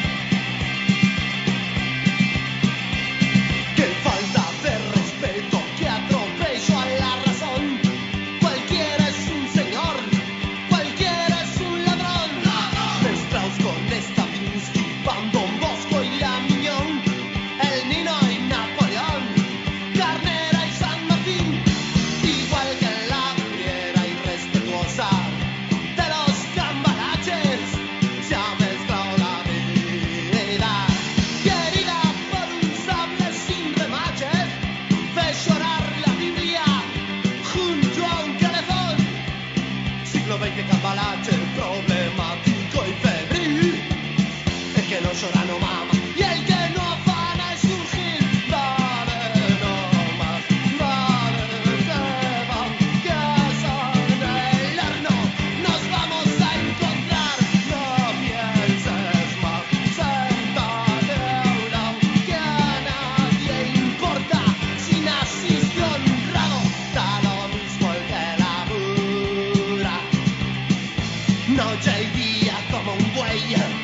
[SPEAKER 5] Que falta de respeto, que atropello a la razón. Cualquiera es un señor, cualquiera es un ladrón. Strauss con Stravinsky, Van Don Bosco y la Miñón, el Nino y Napoleón, Carnera y San Martín. Igual que la friera irrespetuosa de los cambalaches, se ha mezclado la vida. Querida por un sable sin remaches, ve llorar la Biblia junto a un calefón. Siglo XX cambalache, problemático y febril. El que no llora no mama y el que no afana es un gil. Dale no más, dale que va, que son el horno. Nos vamos a encontrar, no pienses más. Séntate a un lado, que a nadie importa si naciste honrado. Da lo mismo el que labura, noche y día como un buey.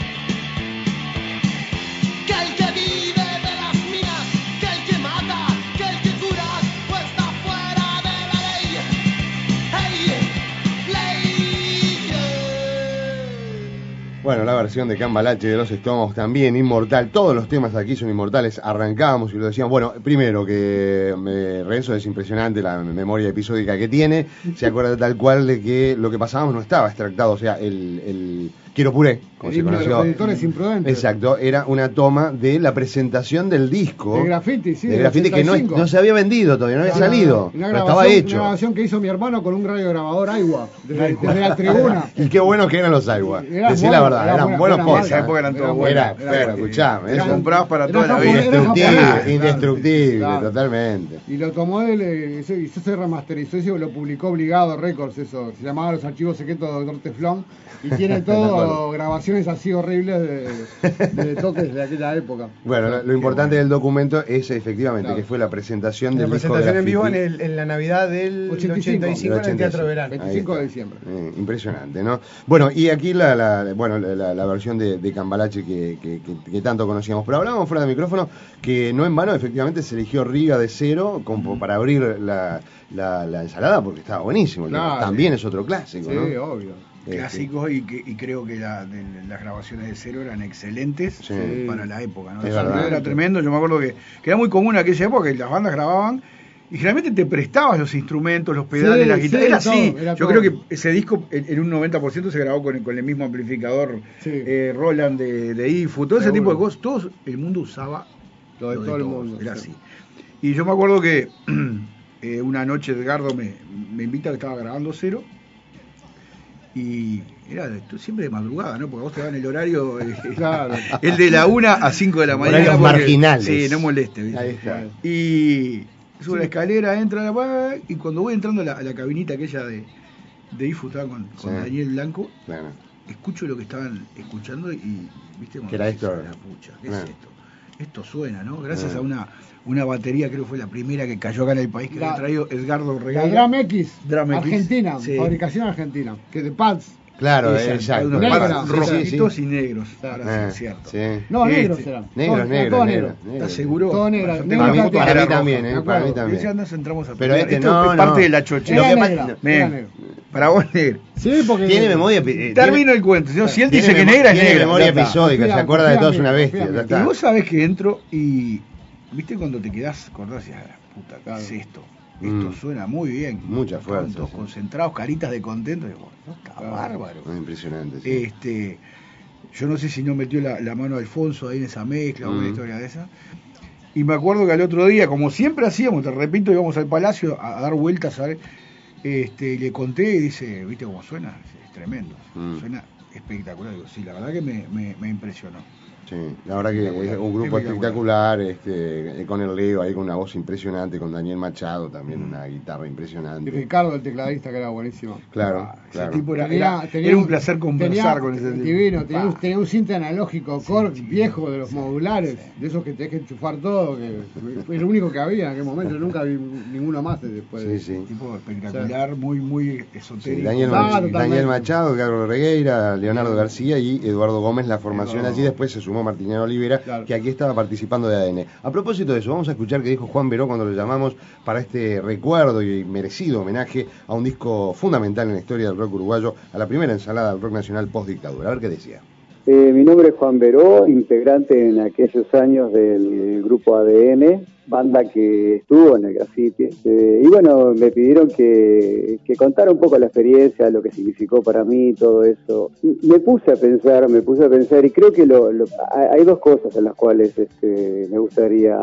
[SPEAKER 5] Que el que vive de las minas, que el que mata, que el que cura, pues está fuera de la ley. ¡Hey! ¡Ley!
[SPEAKER 1] Bueno, la versión de Cambalache de los Estómagos también inmortal. Todos los temas aquí son inmortales. Arrancábamos y lo decíamos. Bueno, primero que Renzo es impresionante la memoria episódica que tiene. Se acuerda tal cual de que lo que pasábamos no estaba extractado. O sea, el Quiero Puré, como
[SPEAKER 2] El
[SPEAKER 1] se
[SPEAKER 2] himno de los
[SPEAKER 1] conoció.
[SPEAKER 2] editores imprudentes.
[SPEAKER 1] Exacto, era una toma de la presentación del disco.
[SPEAKER 2] De Graffiti, sí.
[SPEAKER 1] De
[SPEAKER 2] del
[SPEAKER 1] Graffiti que no
[SPEAKER 2] 85.
[SPEAKER 1] se había vendido todavía, no había salido.
[SPEAKER 2] Una
[SPEAKER 1] Pero estaba
[SPEAKER 2] grabación,
[SPEAKER 1] hecho.
[SPEAKER 2] una grabación que hizo mi hermano con un radiograbador Aiwa, desde la tribuna.
[SPEAKER 1] Y qué buenos que eran los Aiwa.
[SPEAKER 2] Eran
[SPEAKER 1] Decí la
[SPEAKER 2] buenos,
[SPEAKER 1] verdad,
[SPEAKER 2] eran
[SPEAKER 1] eran
[SPEAKER 2] buenos,
[SPEAKER 1] buenos
[SPEAKER 2] eran
[SPEAKER 1] cosas.
[SPEAKER 4] En esa época eran todos buenos.
[SPEAKER 1] Era, pero escuchame,
[SPEAKER 4] Eran
[SPEAKER 1] eso.
[SPEAKER 4] comprados para
[SPEAKER 2] Era
[SPEAKER 4] toda la
[SPEAKER 2] japonés,
[SPEAKER 4] vida.
[SPEAKER 2] era
[SPEAKER 1] Indestructible,
[SPEAKER 2] japonés.
[SPEAKER 1] indestructible,
[SPEAKER 2] Claro.
[SPEAKER 1] totalmente.
[SPEAKER 2] Y lo tomó él, y eso se remasterizó y lo publicó Obligado Records, eso. Se llamaba Los Archivos Secretos de Dr. Teflón. Y tiene
[SPEAKER 1] De acuerdo.
[SPEAKER 2] todo grabaciones así horribles de toques de aquella época.
[SPEAKER 1] Bueno, lo importante del documento es efectivamente
[SPEAKER 2] Claro.
[SPEAKER 1] que fue la presentación
[SPEAKER 6] La
[SPEAKER 1] del disco
[SPEAKER 6] presentación en vivo
[SPEAKER 1] Graffiti.
[SPEAKER 6] en la Navidad del
[SPEAKER 2] 85,
[SPEAKER 6] 85 en el Teatro Verano.
[SPEAKER 2] 25
[SPEAKER 1] Ahí
[SPEAKER 2] de
[SPEAKER 1] está.
[SPEAKER 2] diciembre.
[SPEAKER 1] Impresionante, ¿no? Bueno, y aquí la versión de Cambalache que tanto conocíamos. Pero hablábamos fuera de micrófono que no en vano efectivamente se eligió Riga de Cero como para abrir la ensalada porque estaba buenísimo.
[SPEAKER 2] Claro.
[SPEAKER 1] También es otro clásico,
[SPEAKER 2] Sí,
[SPEAKER 1] ¿no?
[SPEAKER 2] obvio.
[SPEAKER 4] Clásicos y creo que las grabaciones de Cero eran excelentes
[SPEAKER 1] Sí.
[SPEAKER 4] para la época, ¿no?
[SPEAKER 1] Es
[SPEAKER 4] El
[SPEAKER 1] verdad.
[SPEAKER 4] sonido era tremendo. Yo me acuerdo que era muy común en aquella época que las bandas grababan y generalmente te prestabas los instrumentos, los pedales,
[SPEAKER 2] Sí,
[SPEAKER 4] las guitarras.
[SPEAKER 2] sí,
[SPEAKER 4] Era
[SPEAKER 2] todo,
[SPEAKER 4] así.
[SPEAKER 2] era
[SPEAKER 4] Yo
[SPEAKER 2] todo.
[SPEAKER 4] creo que ese disco en un 90% se grabó con el mismo amplificador
[SPEAKER 2] Sí.
[SPEAKER 4] Roland de IFU, todo ese
[SPEAKER 2] Seguro.
[SPEAKER 4] tipo de cosas. Todo el mundo usaba
[SPEAKER 2] Lo de todo el
[SPEAKER 4] todos,
[SPEAKER 2] mundo,
[SPEAKER 4] era
[SPEAKER 2] sí.
[SPEAKER 4] así. Y yo me acuerdo que una noche Edgardo me invita, que estaba grabando Cero, y era siempre de madrugada, ¿no? Porque vos te daban el horario,
[SPEAKER 2] Claro.
[SPEAKER 4] el de la 1 a 5 de la mañana.
[SPEAKER 1] Horarios
[SPEAKER 4] porque-
[SPEAKER 1] marginales.
[SPEAKER 4] Sí, no moleste, ¿viste?
[SPEAKER 1] Ahí está.
[SPEAKER 4] Y sube la escalera, entra y cuando voy entrando a la cabinita aquella de IFU, estaba con
[SPEAKER 1] Sí.
[SPEAKER 4] Daniel Blanco,
[SPEAKER 1] Claro.
[SPEAKER 4] escucho lo que estaban escuchando y, ¿viste?
[SPEAKER 1] Que era esto.
[SPEAKER 4] La pucha, ¿qué
[SPEAKER 1] Claro.
[SPEAKER 4] es esto? Esto suena, ¿no? Gracias
[SPEAKER 1] Claro.
[SPEAKER 4] a una batería, creo que fue la primera que cayó acá en el país, que
[SPEAKER 2] La-
[SPEAKER 4] había traído Edgardo
[SPEAKER 2] La
[SPEAKER 4] Regueira.
[SPEAKER 2] Drum X,
[SPEAKER 4] Drum X,
[SPEAKER 2] Argentina,
[SPEAKER 4] sí.
[SPEAKER 2] fabricación argentina, que de pads.
[SPEAKER 1] Claro,
[SPEAKER 4] Esa,
[SPEAKER 1] exacto.
[SPEAKER 4] unos
[SPEAKER 2] Negra,
[SPEAKER 4] pads
[SPEAKER 2] sí, sí,
[SPEAKER 4] rojitos
[SPEAKER 1] sí.
[SPEAKER 4] y negros,
[SPEAKER 2] Claro.
[SPEAKER 4] para ser cierto.
[SPEAKER 1] Sí.
[SPEAKER 2] No,
[SPEAKER 4] Este,
[SPEAKER 2] negros eran.
[SPEAKER 1] Negros,
[SPEAKER 2] Todo-
[SPEAKER 1] negros,
[SPEAKER 2] todo
[SPEAKER 1] negros.
[SPEAKER 2] negro.
[SPEAKER 4] ¿Estás seguro?
[SPEAKER 2] Todo negro,
[SPEAKER 4] Yo
[SPEAKER 2] negro
[SPEAKER 4] tengo
[SPEAKER 1] Para mí,
[SPEAKER 2] plateado.
[SPEAKER 1] para mí
[SPEAKER 4] Era
[SPEAKER 1] también,
[SPEAKER 2] roja,
[SPEAKER 1] para mí
[SPEAKER 2] me acuerdo.
[SPEAKER 1] también.
[SPEAKER 4] Ya nos entramos a
[SPEAKER 1] Pero
[SPEAKER 4] pelear.
[SPEAKER 1] este
[SPEAKER 4] Esto
[SPEAKER 1] no,
[SPEAKER 4] es parte
[SPEAKER 1] no.
[SPEAKER 4] de la chochera.
[SPEAKER 2] Era
[SPEAKER 1] Lo que
[SPEAKER 2] negra,
[SPEAKER 1] pasa-
[SPEAKER 2] era negro.
[SPEAKER 4] Para vos, negro.
[SPEAKER 2] Sí, porque...
[SPEAKER 1] Tiene memoria.
[SPEAKER 4] Termino el cuento. Si él
[SPEAKER 1] tiene
[SPEAKER 4] dice que
[SPEAKER 1] memo-
[SPEAKER 4] negra, es
[SPEAKER 1] tiene
[SPEAKER 4] negra.
[SPEAKER 1] memoria
[SPEAKER 4] ya está.
[SPEAKER 1] episódica, se
[SPEAKER 2] Confía,
[SPEAKER 1] acuerda de
[SPEAKER 2] confía
[SPEAKER 1] todo,
[SPEAKER 2] en
[SPEAKER 1] es
[SPEAKER 2] mí,
[SPEAKER 1] una bestia.
[SPEAKER 2] confía en
[SPEAKER 1] Ya
[SPEAKER 2] mí.
[SPEAKER 4] Y vos
[SPEAKER 1] está.
[SPEAKER 4] sabés que entro y. ¿Viste cuando te quedás, acordás y la puta, qué
[SPEAKER 2] Claro.
[SPEAKER 4] es esto? Esto suena muy bien.
[SPEAKER 1] Mucha
[SPEAKER 4] Estaban
[SPEAKER 1] fuerza,
[SPEAKER 4] todos
[SPEAKER 1] sí.
[SPEAKER 4] concentrados, caritas de contento. Y digo, no, está
[SPEAKER 2] Claro.
[SPEAKER 4] bárbaro.
[SPEAKER 1] Impresionante. Sí.
[SPEAKER 4] Yo no sé si no metió la mano Alfonso ahí en esa mezcla o una
[SPEAKER 1] Mm.
[SPEAKER 4] historia de esa. Y me acuerdo que al otro día, como siempre hacíamos, te repito, íbamos al Palacio a dar vueltas, ¿sabes? Le conté y dice, ¿viste cómo suena? Es tremendo, suena espectacular. Digo, sí, la verdad que me impresionó.
[SPEAKER 1] Sí, la verdad que es un grupo espectacular, con el Leo ahí con una voz impresionante, con Daniel Machado también una guitarra impresionante.
[SPEAKER 2] Y Ricardo, el tecladista, que era buenísimo.
[SPEAKER 1] Claro, claro.
[SPEAKER 4] Ese tipo era un placer conversar con ese tipo.
[SPEAKER 2] Divino, tenía un cinta analógico, Korg viejo de los modulares, de esos que tenés que enchufar todo, que fue el único que había en aquel momento, nunca vi ninguno más después.
[SPEAKER 1] Sí.
[SPEAKER 4] Un tipo espectacular, muy esotérico.
[SPEAKER 1] Sí, Daniel Machado, Carlos Regueira, Leonardo García y Eduardo Gómez, la formación allí, después se sumó Martiniano Olivera, claro, que aquí estaba participando de ADN. A propósito de eso, vamos a escuchar qué dijo Juan Veró cuando lo llamamos para este recuerdo y merecido homenaje a un disco fundamental en la historia del rock uruguayo, a la primera ensalada del rock nacional post-dictadura. A ver qué decía.
[SPEAKER 7] Mi nombre es Juan Veró, integrante en aquellos años del grupo ADN, banda que estuvo en el graffiti. Y bueno, me pidieron que contara un poco la experiencia, lo que significó para mí, todo eso. Me puse a pensar y creo que hay dos cosas en las cuales me gustaría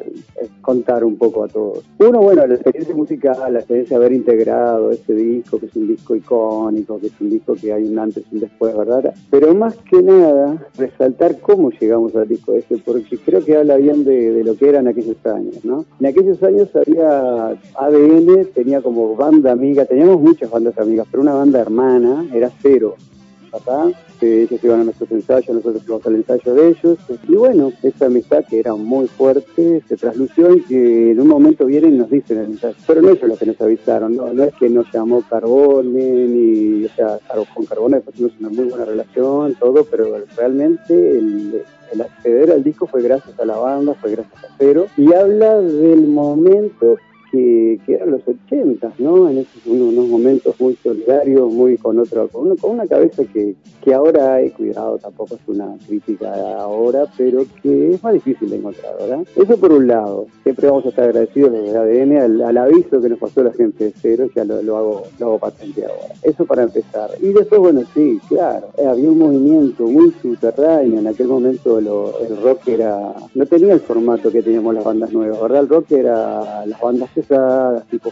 [SPEAKER 7] contar un poco a todos. Uno, bueno, la experiencia musical, la experiencia de haber integrado este disco, que es un disco icónico, que es un disco que hay un antes y un después, ¿verdad? Pero más que nada, resaltar cómo llegamos al disco ese, porque creo que habla bien de lo que eran aquellos años, ¿no? En aquellos años había ADN, tenía como banda amiga, teníamos muchas bandas amigas, pero una banda hermana era Cero, ¿verdad? Ellos iban a nuestros ensayos, nosotros íbamos al ensayo de ellos, y bueno, esa amistad que era muy fuerte se traslució y que en un momento vienen y nos dicen el ensayo, pero no ellos los que nos avisaron, no es que nos llamó Carbone, ni, o sea, con Carbone tuvimos una muy buena relación, todo, pero realmente el acceder al disco fue gracias a la banda, fue gracias a Cero, y habla del momento que eran los 80, ¿no? En esos unos momentos muy solidarios, muy con una cabeza que ahora he cuidado, tampoco es una crítica ahora, pero que es más difícil de encontrar, ¿verdad? Eso por un lado, siempre vamos a estar agradecidos desde ADN al aviso que nos pasó la gente de Cero, ya lo hago patente ahora. Eso para empezar. Y después, bueno, sí, claro, había un movimiento muy subterráneo, en aquel momento el rock no tenía el formato que teníamos las bandas nuevas, ¿verdad? El rock era las bandas pesadas, tipo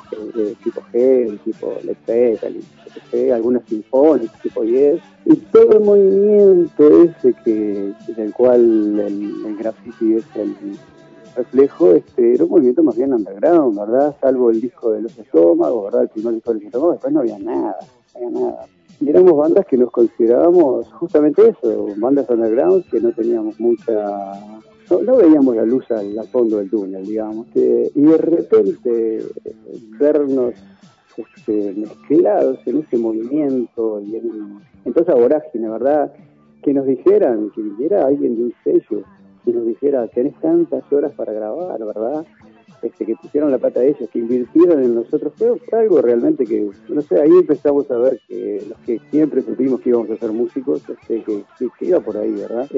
[SPEAKER 7] G, tipo Led Zeppelin, algunas sinfónicas, tipo Yes, y todo el movimiento ese del cual el graffiti es el reflejo, era un movimiento más bien underground, ¿verdad? Salvo el disco de Los Estómagos, ¿verdad? El primer disco de Los Estómagos, después no había nada. Y éramos bandas que nos considerábamos justamente eso, bandas underground que no teníamos no veíamos la luz al fondo del túnel, digamos, y de repente vernos mezclados en ese movimiento y en toda esa vorágine, ¿verdad? Que nos dijeran, que viniera alguien de un sello y nos dijera, tenés tantas horas para grabar, ¿verdad? Que pusieron la plata de ellos, que invirtieron en nosotros, fue algo realmente que, no sé, ahí empezamos a ver que los que siempre supimos que íbamos a ser músicos, que iba por ahí, ¿verdad?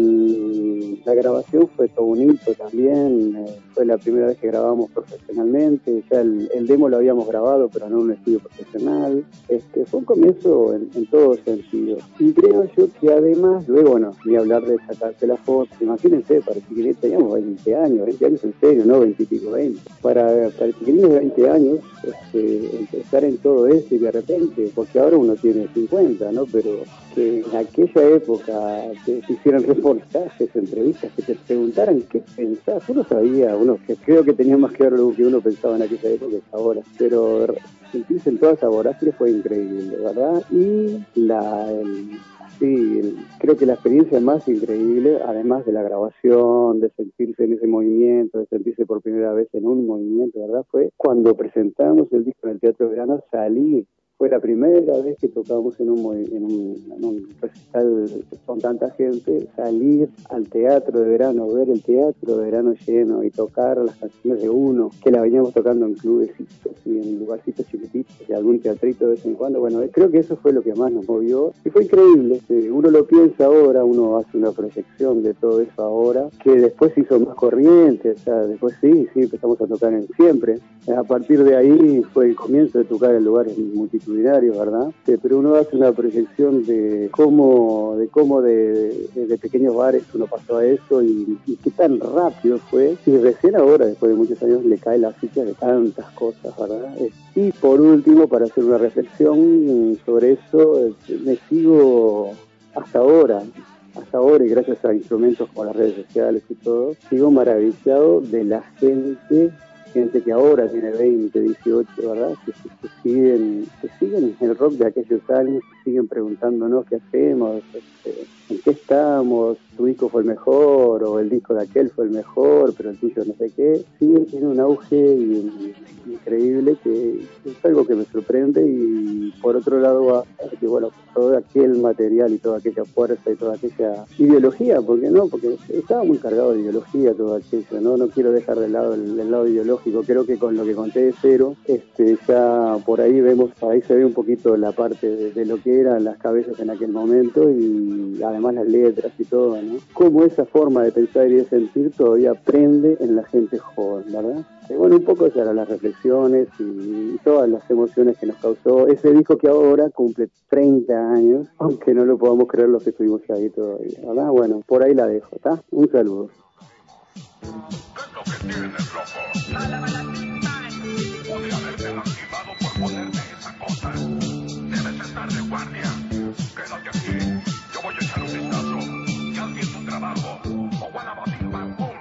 [SPEAKER 7] La grabación fue todo un hito también, fue la primera vez que grabamos profesionalmente, ya el demo lo habíamos grabado, pero no en un estudio profesional, fue un comienzo en todos sentidos, y creo yo que además, luego, bueno, ni hablar de sacarse la foto, imagínense, para que teníamos 20 años en serio, no 20 y pico, 20. Para chiquilines de 20 años, empezar en todo eso y de repente, porque ahora uno tiene 50, ¿no? Pero que en aquella época te hicieran reportajes, entrevistas, que te preguntaran qué pensás. Uno sabía, que creo que tenía más que ver lo que uno pensaba en aquella época que ahora, pero sentirse en toda esa vorágine fue increíble, ¿verdad? Y creo que la experiencia más increíble, además de la grabación, de sentirse en ese movimiento, de sentirse por primera vez en un movimiento, ¿verdad? Fue cuando presentamos el disco en el Teatro de Verano, salir. Fue la primera vez que tocamos en un recital con tanta gente, salir al Teatro de Verano, ver el Teatro de Verano lleno y tocar las canciones de uno, que la veníamos tocando en clubecitos y en lugarcitos chiquititos y algún teatrito de vez en cuando. Bueno, creo que eso fue lo que más nos movió y fue increíble. Uno lo piensa ahora, uno hace una proyección de todo eso ahora, que después se hizo más corriente, o sea, después sí, empezamos a tocar siempre. A partir de ahí fue el comienzo de tocar en lugares multitudinarios multitudinarios, ¿verdad? Pero uno hace una proyección de cómo de pequeños bares uno pasó a eso y qué tan rápido fue. Y recién ahora, después de muchos años, le cae la ficha de tantas cosas, ¿verdad? Y por último, para hacer una reflexión sobre eso, me sigo hasta ahora, y gracias a instrumentos como las redes sociales y todo, sigo maravillado de la gente que ahora tiene 20, 18, ¿verdad? Que siguen el rock de aquellos años, que siguen preguntándonos qué hacemos, en qué estamos, tu disco fue el mejor, o el disco de aquel fue el mejor, pero el tuyo no sé qué. Sí, tiene un auge increíble que es algo que me sorprende, y por otro lado, que bueno, todo aquel material y toda aquella fuerza y toda aquella ideología, ¿por qué no? Porque estaba muy cargado de ideología todo aquello, ¿no? No quiero dejar de lado el lado ideológico. Creo que con lo que conté de Cero, ya por ahí se ve un poquito la parte de lo que eran las cabezas en aquel momento, y además las letras y todo, ¿no? Cómo esa forma de pensar y de sentir todavía prende en la gente joven, ¿verdad? Y bueno, un poco esas eran las reflexiones y todas las emociones que nos causó ese disco, que ahora cumple 30 años, aunque no lo podamos creer los que estuvimos ahí todavía, ¿verdad? Bueno, por ahí la dejo, ¿está? Un saludo.
[SPEAKER 8] Podría haberte lastimado por ponerme esa cosa. Debes estar de guardia. Quédate aquí. Yo voy a echar un vistazo. Ya empieza tu trabajo. O van a batir bam bum.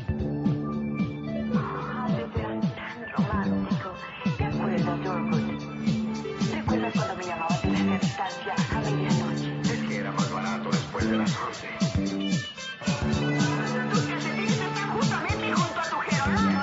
[SPEAKER 9] Eso era tan romántico. ¿Te acuerdas, Yorkwood? ¿Recuerdas cuando me llamabas de la estancia a medianoche?
[SPEAKER 8] Es que era más barato después de las 11.
[SPEAKER 9] Tus calcetines están justamente junto a tu jerolán.